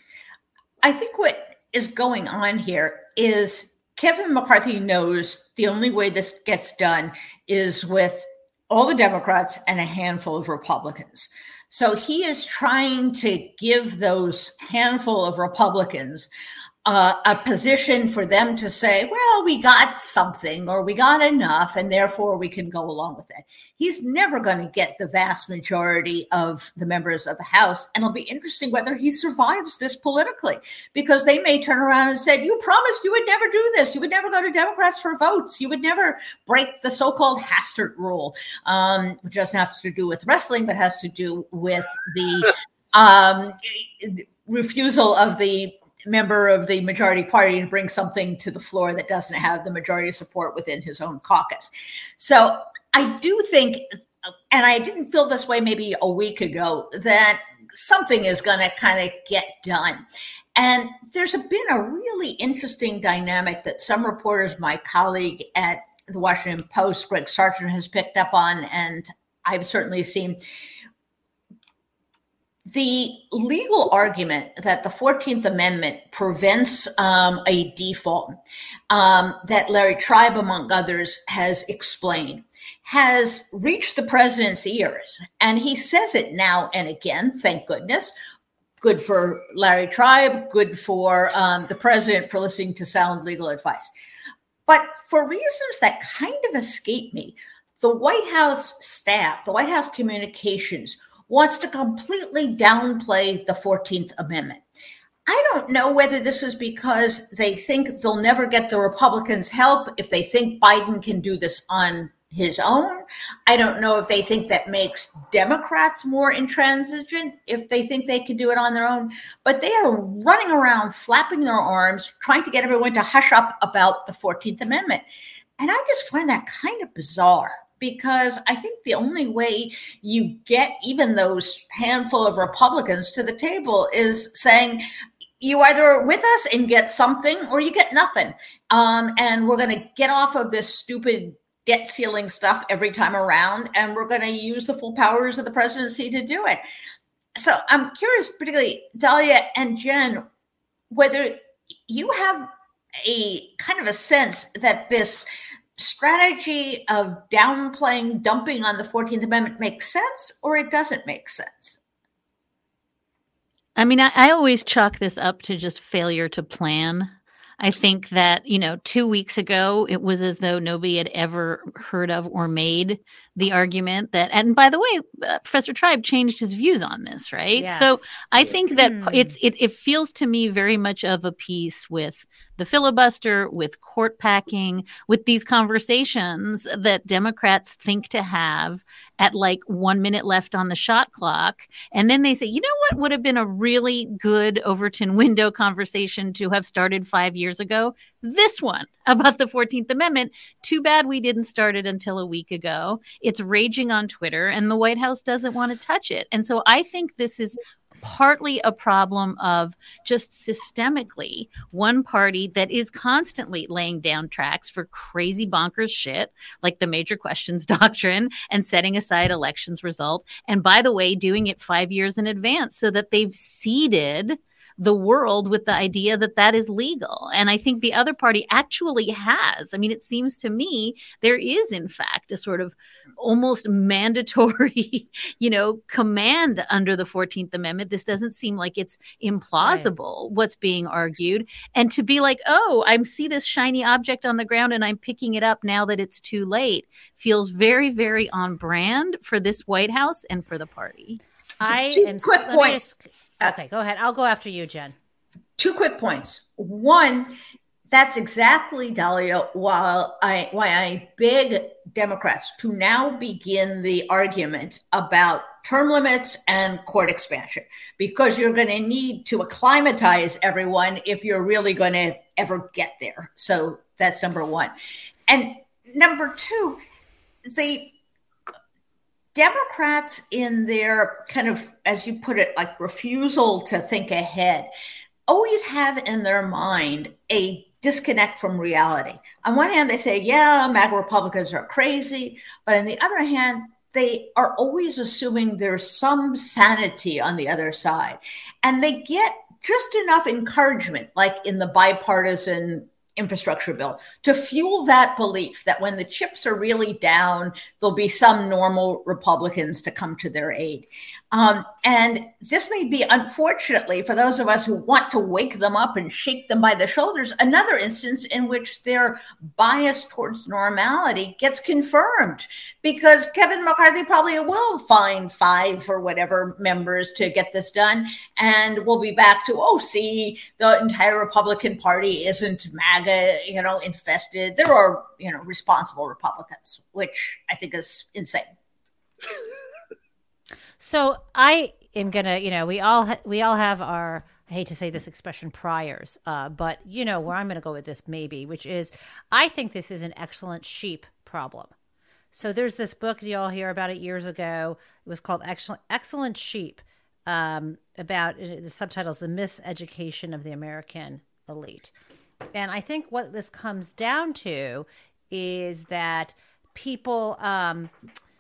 I think what is going on here is Kevin McCarthy knows the only way this gets done is with all the Democrats and a handful of Republicans. So he is trying to give those handful of Republicans uh, a position for them to say, well, we got something or we got enough, and therefore we can go along with it. He's never going to get the vast majority of the members of the House. And it'll be interesting whether he survives this politically, because they may turn around and say, you promised you would never do this. You would never go to Democrats for votes. You would never break the so-called Hastert rule, um, which doesn't have to do with wrestling, but has to do with the um, refusal of the member of the majority party to bring something to the floor that doesn't have the majority support within his own caucus. So I do think, and I didn't feel this way maybe a week ago, that something is going to kind of get done. And there's been a really interesting dynamic that some reporters, my colleague at the Washington Post, Greg Sargent, has picked up on, and I've certainly seen. The legal argument that the fourteenth Amendment prevents um, a default um, that Larry Tribe, among others, has explained has reached the president's ears. And he says it now and again, thank goodness. Good for Larry Tribe, good for um, the president for listening to sound legal advice. But for reasons that kind of escape me, the White House staff, the White House communications, wants to completely downplay the fourteenth Amendment. I don't know whether this is because they think they'll never get the Republicans' help if they think Biden can do this on his own. I don't know if they think that makes Democrats more intransigent if they think they can do it on their own. But they are running around flapping their arms, trying to get everyone to hush up about the fourteenth Amendment. And I just find that kind of bizarre. Because I think the only way you get even those handful of Republicans to the table is saying you either are with us and get something or you get nothing. Um, and we're going to get off of this stupid debt ceiling stuff every time around, and we're going to use the full powers of the presidency to do it. So I'm curious, particularly Dahlia and Jen, whether you have a kind of a sense that this strategy of downplaying, dumping on the fourteenth Amendment makes sense, or it doesn't make sense? I mean, I, I always chalk this up to just failure to plan. I think that, you know, two weeks ago, it was as though nobody had ever heard of or made the argument that, and by the way, uh, Professor Tribe changed his views on this, right? Yes. So I think that Hmm. it's it, it feels to me very much of a piece with the filibuster, with court packing, with these conversations that Democrats think to have at like one minute left on the shot clock. And then they say, you know what would have been a really good Overton window conversation to have started five years ago? This one about the fourteenth Amendment. Too bad we didn't start it until a week ago. It's raging on Twitter and the White House doesn't want to touch it. And so I think this is partly a problem of just systemically one party that is constantly laying down tracks for crazy bonkers shit like the major questions doctrine and setting aside elections result. And by the way, doing it five years in advance so that they've seeded the world with the idea that that is legal. And I think the other party actually has. I mean, it seems to me there is, in fact, a sort of almost mandatory, you know, command under the fourteenth Amendment. This doesn't seem like it's implausible, right, what's being argued. And to be like, oh, I see this shiny object on the ground and I'm picking it up now that it's too late, feels very, very on brand for this White House and for the party. I Two am quick points. Just, okay, go ahead. I'll go after you, Jen. Two quick points. One, that's exactly, Dahlia, while I, why I beg Democrats to now begin the argument about term limits and court expansion, because you're going to need to acclimatize everyone if you're really going to ever get there. So that's number one. And number two, the Democrats in their kind of, as you put it, like refusal to think ahead, always have in their mind a disconnect from reality. On one hand, they say, yeah, MAGA Republicans are crazy. But on the other hand, they are always assuming there's some sanity on the other side. And they get just enough encouragement, like in the bipartisan infrastructure bill, to fuel that belief that when the chips are really down, there'll be some normal Republicans to come to their aid. Um, and this may be, unfortunately, for those of us who want to wake them up and shake them by the shoulders, another instance in which their bias towards normality gets confirmed, because Kevin McCarthy probably will find five or whatever members to get this done. And we'll be back to, oh, see, the entire Republican Party isn't MAGA, you know, infested. There are, you know, responsible Republicans, which I think is insane. So I am gonna, you know, we all ha- we all have our, I hate to say this expression, priors, uh, but you know where I'm gonna go with this maybe, which is I think this is an excellent sheep problem. So there's this book you all hear about it years ago. It was called Excellent, Excellent Sheep, um, about the subtitles, The Miseducation of the American Elite. And I think what this comes down to is that people, um,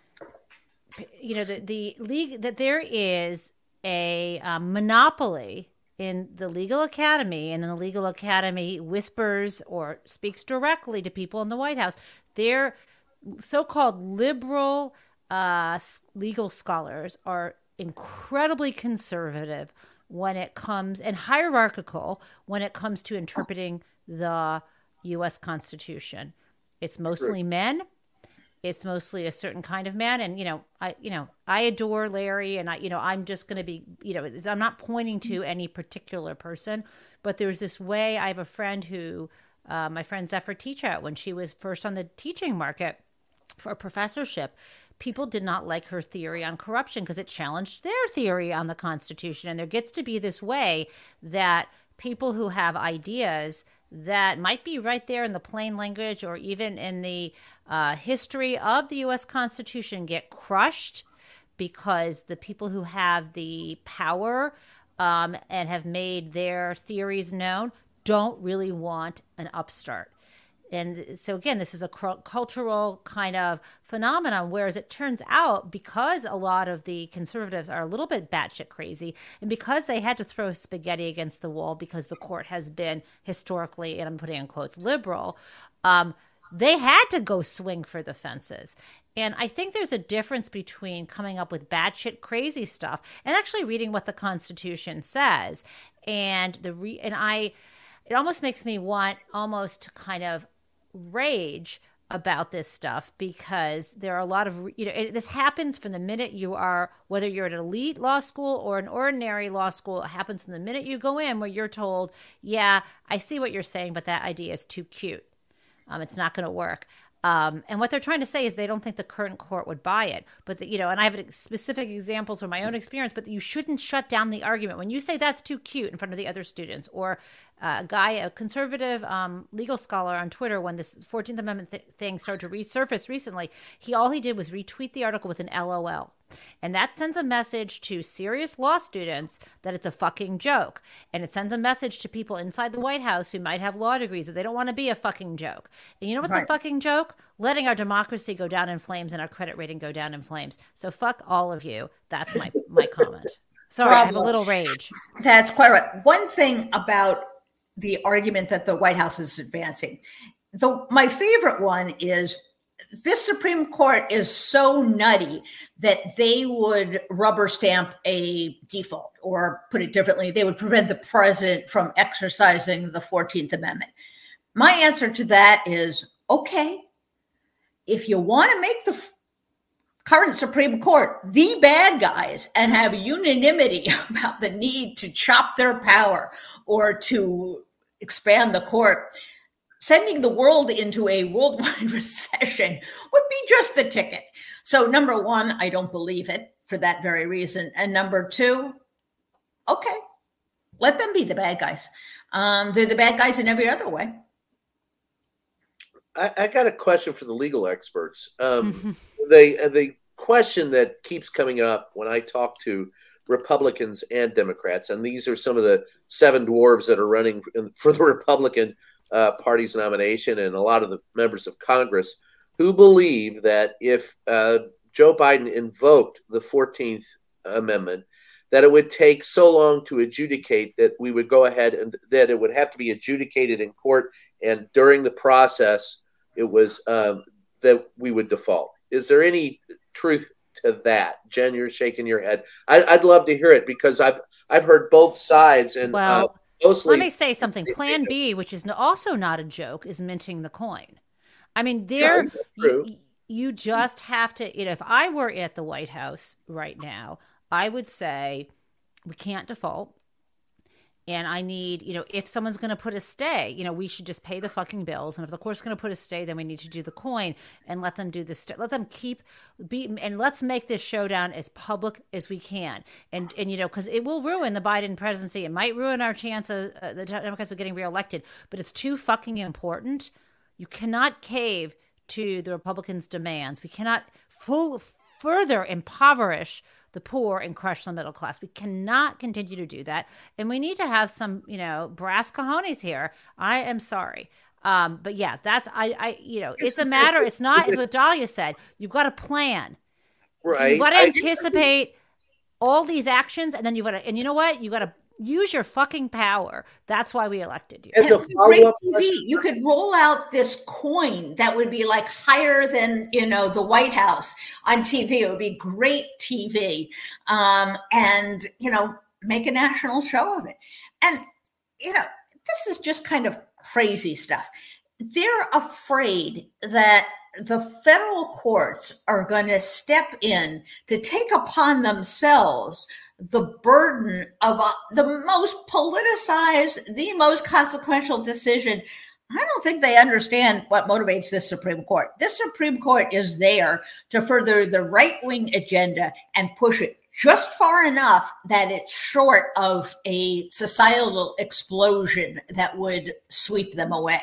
you know, the, the league, that there is a um, monopoly in the legal academy, and then the legal academy whispers or speaks directly to people in the White House. They're so-called liberal uh, legal scholars are incredibly conservative when it comes, and hierarchical when it comes to interpreting the U S Constitution. It's mostly men. It's mostly a certain kind of man. And, you know, I, you know, I adore Larry, and I, you know, I'm just going to be, you know, I'm not pointing to any particular person, but there's this way. I have a friend who, uh, my friend Zephyr Teachout, when she was first on the teaching market for a professorship, people did not like her theory on corruption because it challenged their theory on the Constitution. And there gets to be this way that people who have ideas that might be right there in the plain language or even in the uh, history of the U S Constitution get crushed because the people who have the power um, and have made their theories known don't really want an upstart. And so, again, this is a cultural kind of phenomenon, whereas it turns out because a lot of the conservatives are a little bit batshit crazy, and because they had to throw spaghetti against the wall because the court has been historically, and I'm putting in quotes, liberal, um, they had to go swing for the fences. And I think there's a difference between coming up with batshit crazy stuff and actually reading what the Constitution says. And the re- and I, it almost makes me want almost to kind of rage about this stuff, because there are a lot of, you know, it, this happens from the minute you are, whether you're at an elite law school or an ordinary law school, it happens from the minute you go in where you're told, yeah, I see what you're saying, but that idea is too cute. Um, it's not going to work. Um, and what they're trying to say is they don't think the current court would buy it. But, the, you know, and I have specific examples from my own experience, but you shouldn't shut down the argument. When you say that's too cute in front of the other students, or uh, a guy, a conservative um, legal scholar on Twitter, when this fourteenth Amendment th- thing started to resurface recently, he all he did was retweet the article with an L O L. And that sends a message to serious law students that it's a fucking joke. And it sends a message to people inside the White House who might have law degrees that they don't want to be a fucking joke. And you know what's right. a fucking joke? Letting our democracy go down in flames and our credit rating go down in flames. So fuck all of you. That's my, my comment. Sorry, Problem. I have a little rage. That's quite right. One thing about the argument that the White House is advancing, the, my favorite one is, this Supreme Court is so nutty that they would rubber stamp a default, or put it differently, they would prevent the president from exercising the fourteenth Amendment. My answer to that is, okay, if you want to make the f- current Supreme Court the bad guys and have unanimity about the need to chop their power or to expand the court, sending the world into a worldwide recession would be just the ticket. So number one, I don't believe it for that very reason. And number two, okay, let them be the bad guys. Um, they're the bad guys in every other way. I, I got a question for the legal experts. Um, the, the question that keeps coming up when I talk to Republicans and Democrats, and these are some of the seven dwarves that are running for the Republican Uh, party's nomination, and a lot of the members of Congress who believe that if uh, Joe Biden invoked the fourteenth Amendment, that it would take so long to adjudicate that we would go ahead and that it would have to be adjudicated in court, and during the process, it was um, that we would default. Is there any truth to that? Jen, you're shaking your head. I, I'd love to hear it, because I've I've heard both sides, and well. Uh, Mostly, let me say something. Plan B, which is also not a joke, is minting the coin. I mean, there yeah, you, you just have to, you know, if I were at the White House right now, I would say we can't default. And I need, you know, if someone's going to put a stay, you know, we should just pay the fucking bills. And if the court's going to put a stay, then we need to do the coin and let them do the stay. Let them keep be, and let's make this showdown as public as we can. And, and you know, because it will ruin the Biden presidency. It might ruin our chance of uh, the Democrats of getting reelected. But it's too fucking important. You cannot cave to the Republicans' demands. We cannot full further impoverish the poor and crush the middle class. We cannot continue to do that. And we need to have some, you know, brass cojones here. I am sorry. Um, but yeah, that's, I, I, you know, it's a matter, it's not, it's what Dahlia said. You've got a plan. Right. You've got to I- anticipate all these actions. And then you got to, and you know what? You got to use your fucking power. That's why we elected you. As a And great follow-up T V. question- You could roll out this coin that would be like higher than, you know, the White House on T V. It would be great T V. Um, and, you know, make a national show of it. And, you know, this is just kind of crazy stuff. They're afraid that the federal courts are going to step in to take upon themselves the burden of uh, the most politicized, the most consequential decision. I don't think they understand what motivates this Supreme Court. This Supreme Court is there to further the right-wing agenda and push it just far enough that it's short of a societal explosion that would sweep them away.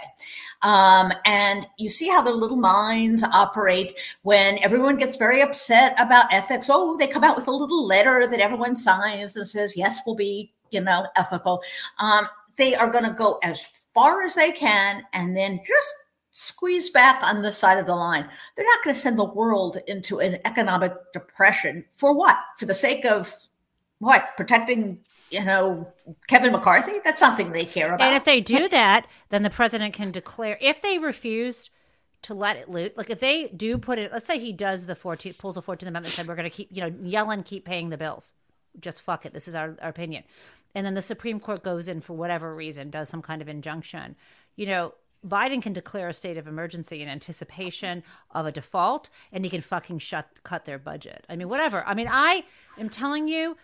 Um, and you see how their little minds operate when everyone gets very upset about ethics. Oh, they come out with a little letter that everyone signs and says, yes, we'll be, you know, ethical. Um, they are going to go as far as they can and then just squeeze back on this side of the line. They're not going to send the world into an economic depression for what? For the sake of what? Protecting, you know, Kevin McCarthy? That's something they care about. And if they do that, then the president can declare, if they refuse to let it loose, like if they do put it, let's say he does the fourteenth, pulls the fourteenth Amendment and said, we're going to keep, you know, Yellen keep paying the bills. Just fuck it. This is our, our opinion. And then the Supreme Court goes in for whatever reason, does some kind of injunction. You know, Biden can declare a state of emergency in anticipation of a default, and he can fucking shut cut their budget. I mean, whatever. I mean, I am telling you,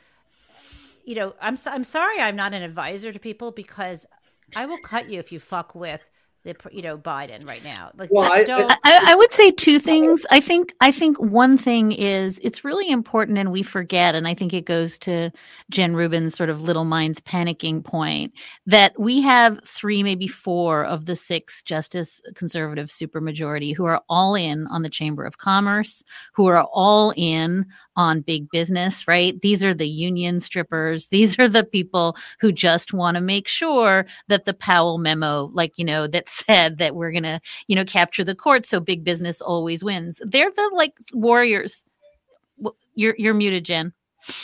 you know, I'm I'm sorry I'm not an advisor to people because I will cut you if you fuck with the, you know, Biden right now. Like, Well, just I- don't. I, I would say two things. I think I think one thing is it's really important, and we forget, and I think it goes to Jen Rubin's sort of little minds panicking point, that we have three, maybe four of the six Justice Conservative supermajority who are all in on the Chamber of Commerce, who are all in on big business, right? These are the union strippers. These are the people who just want to make sure that the Powell memo, like, you know, that said that we're going to, you know, capture the court so big business always wins. They're the like warriors. You're you're muted, Jen.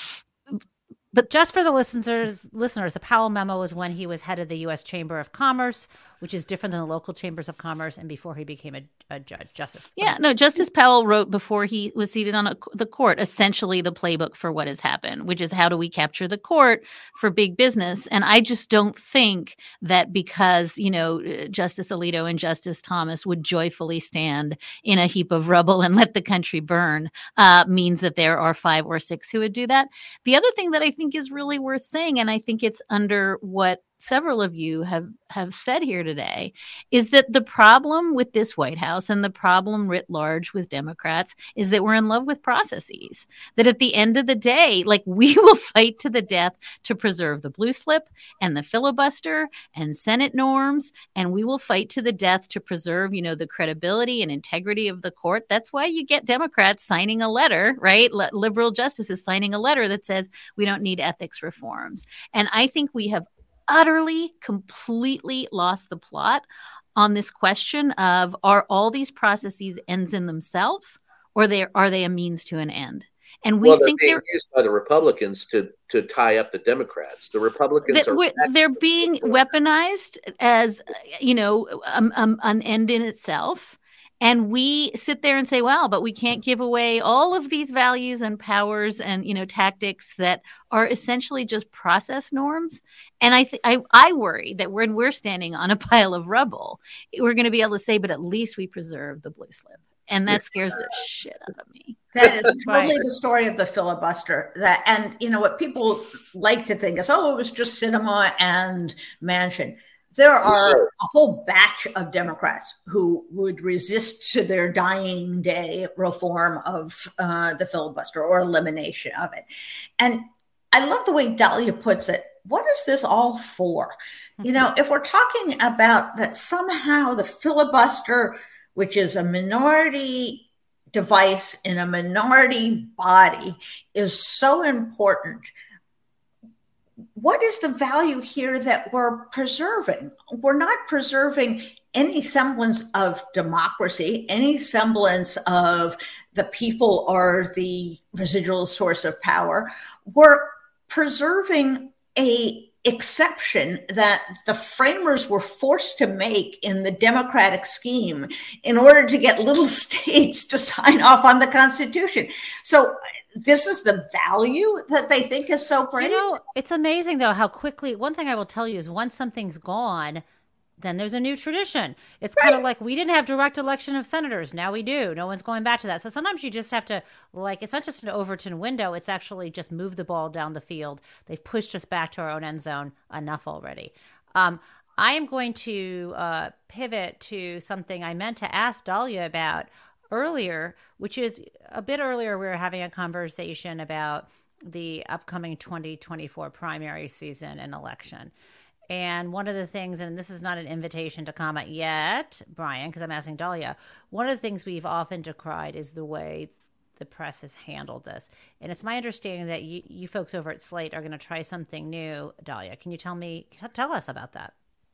But just for the listeners, listeners, the Powell memo was when he was head of the U S Chamber of Commerce, which is different than the local chambers of commerce, and before he became a, a judge, justice. Yeah, no, Justice Powell wrote before he was seated on a, the court, essentially the playbook for what has happened, which is how do we capture the court for big business? And I just don't think that because, you know, Justice Alito and Justice Thomas would joyfully stand in a heap of rubble and let the country burn uh, means that there are five or six who would do that. The other thing that I think is really worth saying, and I think it's under what several of you have, have said here today, is that the problem with this White House and the problem writ large with Democrats is that we're in love with processes. That at the end of the day, like we will fight to the death to preserve the blue slip and the filibuster and Senate norms, and we will fight to the death to preserve, you know, the credibility and integrity of the court. That's why you get Democrats signing a letter, right? Le- liberal justices signing a letter that says we don't need ethics reforms. And I think we have utterly, completely lost the plot on this question of are all these processes ends in themselves, or they are they a means to an end? And we well, think they're being they're used by the Republicans to to tie up the Democrats. The Republicans that are we're- they're being weaponized as, you know, um, um, an end in itself. And we sit there and say, well, but we can't give away all of these values and powers and, you know, tactics that are essentially just process norms. And I th- I, I worry that when we're standing on a pile of rubble, we're going to be able to say, but at least we preserve the blue slip. And that scares the shit out of me. That is Right. totally the story of the filibuster. That, and you know what people like to think is, oh, it was just Sinema and Manchin. There are a whole batch of Democrats who would resist to their dying day reform of uh, the filibuster or elimination of it. And I love the way Dahlia puts it. What is this all for? You know, if we're talking about that somehow the filibuster which is a minority device in a minority body, is so important. What is the value here that we're preserving? We're not preserving any semblance of democracy, any semblance of the people are the residual source of power. We're preserving a exception that the framers were forced to make in the democratic scheme in order to get little states to sign off on the Constitution. So this is the value that they think is so great. You know, it's amazing, though, how quickly, one thing I will tell you is once something's gone, then there's a new tradition. It's right. kind of like we didn't have direct election of senators. Now we do. No one's going back to that. So sometimes you just have to, like, it's not just an Overton window. It's actually just move the ball down the field. They've pushed us back to our own end zone enough already. Um, I am going to uh, pivot to something I meant to ask Dahlia about earlier, which is a bit earlier. We were having a conversation about the upcoming twenty twenty-four primary season and election. And one of the things, and this is not an invitation to comment yet, Brian, because I'm asking Dahlia, one of the things we've often decried is the way the press has handled this. And it's my understanding that you, you folks over at Slate are going to try something new. Dahlia, can you tell me, tell us about that?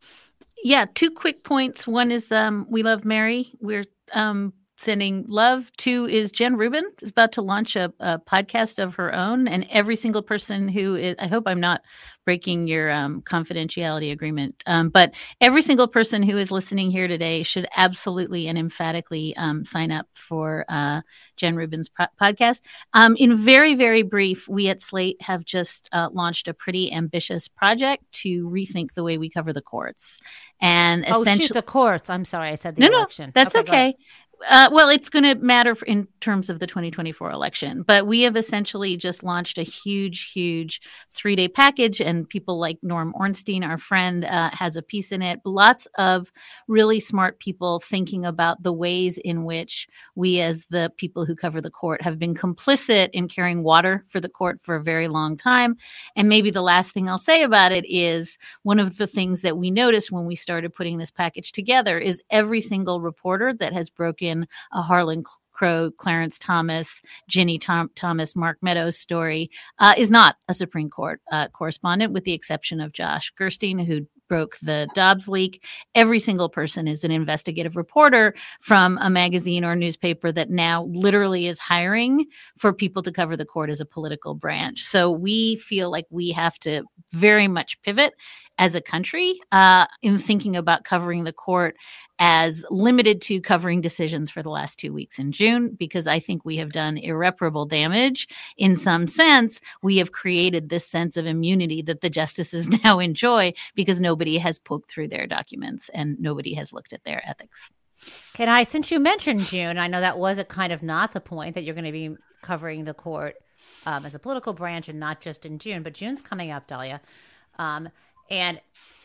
Yeah, two quick points. One is um, We Love Mary. We're um, sending love. Two is Jen Rubin is about to launch a, a podcast of her own. And every single person who is, I hope I'm not breaking your um, confidentiality agreement, um, but every single person who is listening here today should absolutely and emphatically um, sign up for uh, Jen Rubin's pro- podcast. Um, in very, very brief, we at Slate have just uh, launched a pretty ambitious project to rethink the way we cover the courts. And oh, essentially, shoot, the courts. I'm sorry, I said the no, election. No, that's okay. okay. Uh, well, it's going to matter in terms of the twenty twenty-four election, but we have essentially just launched a huge, huge three-day package, and people like Norm Ornstein, our friend, uh, has a piece in it. Lots of really smart people thinking about the ways in which we, as the people who cover the court, have been complicit in carrying water for the court for a very long time. And maybe the last thing I'll say about it is one of the things that we noticed when we started putting this package together is every single reporter that has broken a Harlan Crow, Clarence Thomas, Ginny Tom- Thomas, Mark Meadows story uh, is not a Supreme Court uh, correspondent, with the exception of Josh Gerstein, who broke the Dobbs leak. Every single person is an investigative reporter from a magazine or newspaper that now literally is hiring for people to cover the court as a political branch. So we feel like we have to very much pivot as a country uh, in thinking about covering the court as limited to covering decisions for the last two weeks in June, because I think we have done irreparable damage. In some sense, we have created this sense of immunity that the justices now enjoy because nobody has poked through their documents and nobody has looked at their ethics. Can I, since you mentioned June, I know that was a kind of not the point, that you're going to be covering the court um, as a political branch and not just in June, but June's coming up, Dahlia. Um, and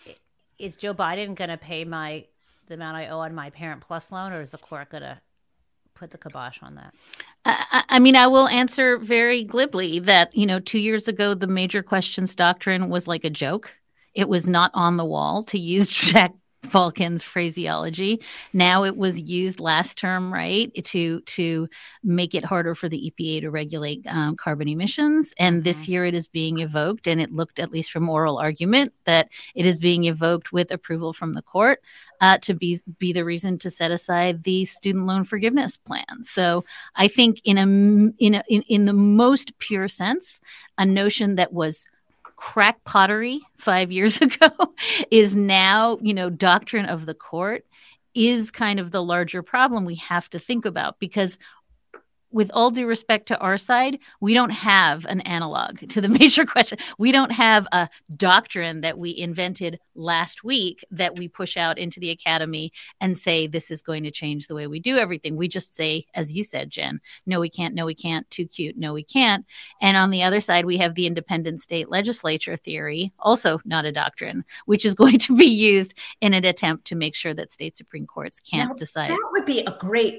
is Joe Biden going to pay my the amount I owe on my Parent Plus loan, or is the court going to put the kibosh on that? I, I mean, I will answer very glibly that, you know, two years ago, the major questions doctrine was like a joke. It was not on the wall, to use Jack Falkin's phraseology. Now it was used last term, right, to to make it harder for the E P A to regulate um, carbon emissions. And this mm-hmm. year it is being evoked, and it looked, at least from oral argument, that it is being evoked with approval from the court uh, to be be the reason to set aside the student loan forgiveness plan. So I think in a in a, in, in the most pure sense, a notion that was crack pottery five years ago is now, you know, doctrine of the court, is kind of the larger problem we have to think about. Because with all due respect to our side, we don't have an analog to the major question. We don't have a doctrine that we invented last week that we push out into the academy and say, this is going to change the way we do everything. We just say, as you said, Jen, no, we can't, no, we can't, too cute, no, we can't. And on the other side, we have the independent state legislature theory, also not a doctrine, which is going to be used in an attempt to make sure that state Supreme Courts can't now, decide. That would be a great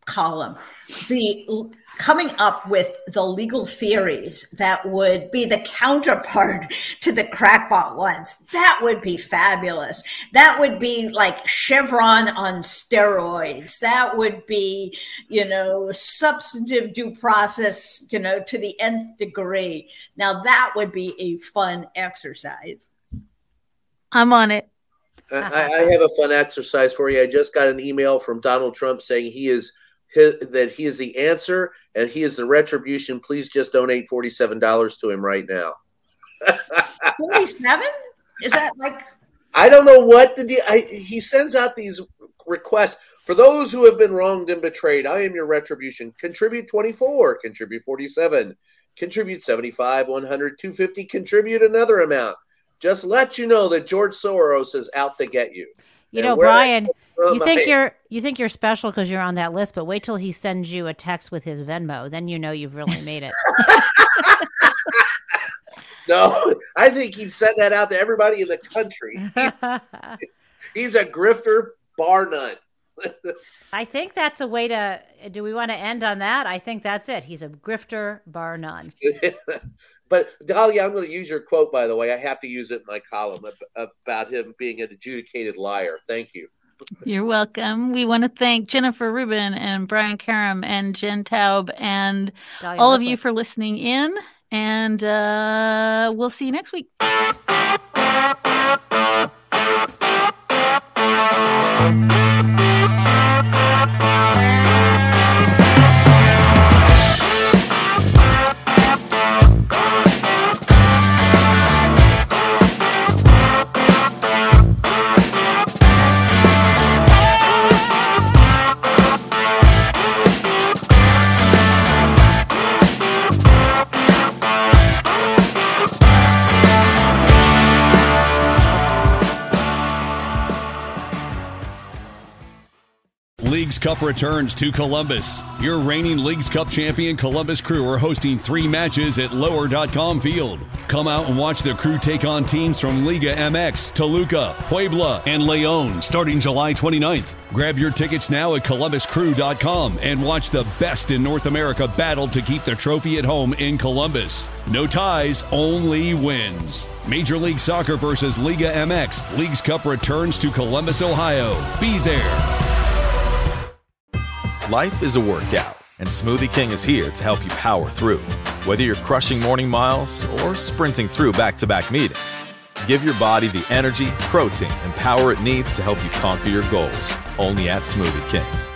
column, the coming up with the legal theories that would be the counterpart to the crackpot ones. That would be fabulous. That would be like Chevron on steroids. That would be, you know, substantive due process, you know, to the nth degree. Now that would be a fun exercise. I'm on it. I, I have a fun exercise for you. I just got an email from Donald Trump saying he is his, that he is the answer and he is the retribution. Please just donate forty-seven dollars to him right now. forty-seven? Is that like? I don't know what the deal. I, he sends out these requests for those who have been wronged and betrayed. I am your retribution. Contribute twenty-four. Contribute forty-seven. Contribute seventy-five, one hundred, two hundred fifty. Contribute another amount. Just let you know that George Soros is out to get you. You know, Brian, you think you're you think you're special because you're on that list, but wait till he sends you a text with his Venmo. Then you know you've really made it. No, I think he'd send that out to everybody in the country. He, he's a grifter, bar none. I think that's a way to. Do we want to end on that? I think that's it. He's a grifter, bar none. But Dahlia, I'm going to use your quote, by the way. I have to use it in my column about him being an adjudicated liar. Thank you. You're welcome. We want to thank Jennifer Rubin and Brian Karam and Jen Taub and Dahlia all Lipman. Of you for listening in. And uh, we'll see you next week. Leagues Cup returns to Columbus. Your reigning Leagues Cup champion Columbus Crew are hosting three matches at lower dot com Field. Come out and watch the Crew take on teams from Liga M X, Toluca, Puebla, and Leon starting July twenty-ninth. Grab your tickets now at columbus crew dot com and watch the best in North America battle to keep the trophy at home in Columbus. No ties, only wins. Major League Soccer versus Liga M X. Leagues Cup returns to Columbus, Ohio. Be there. Life is a workout, and Smoothie King is here to help you power through. Whether you're crushing morning miles or sprinting through back-to-back meetings, give your body the energy, protein, and power it needs to help you conquer your goals. Only at Smoothie King.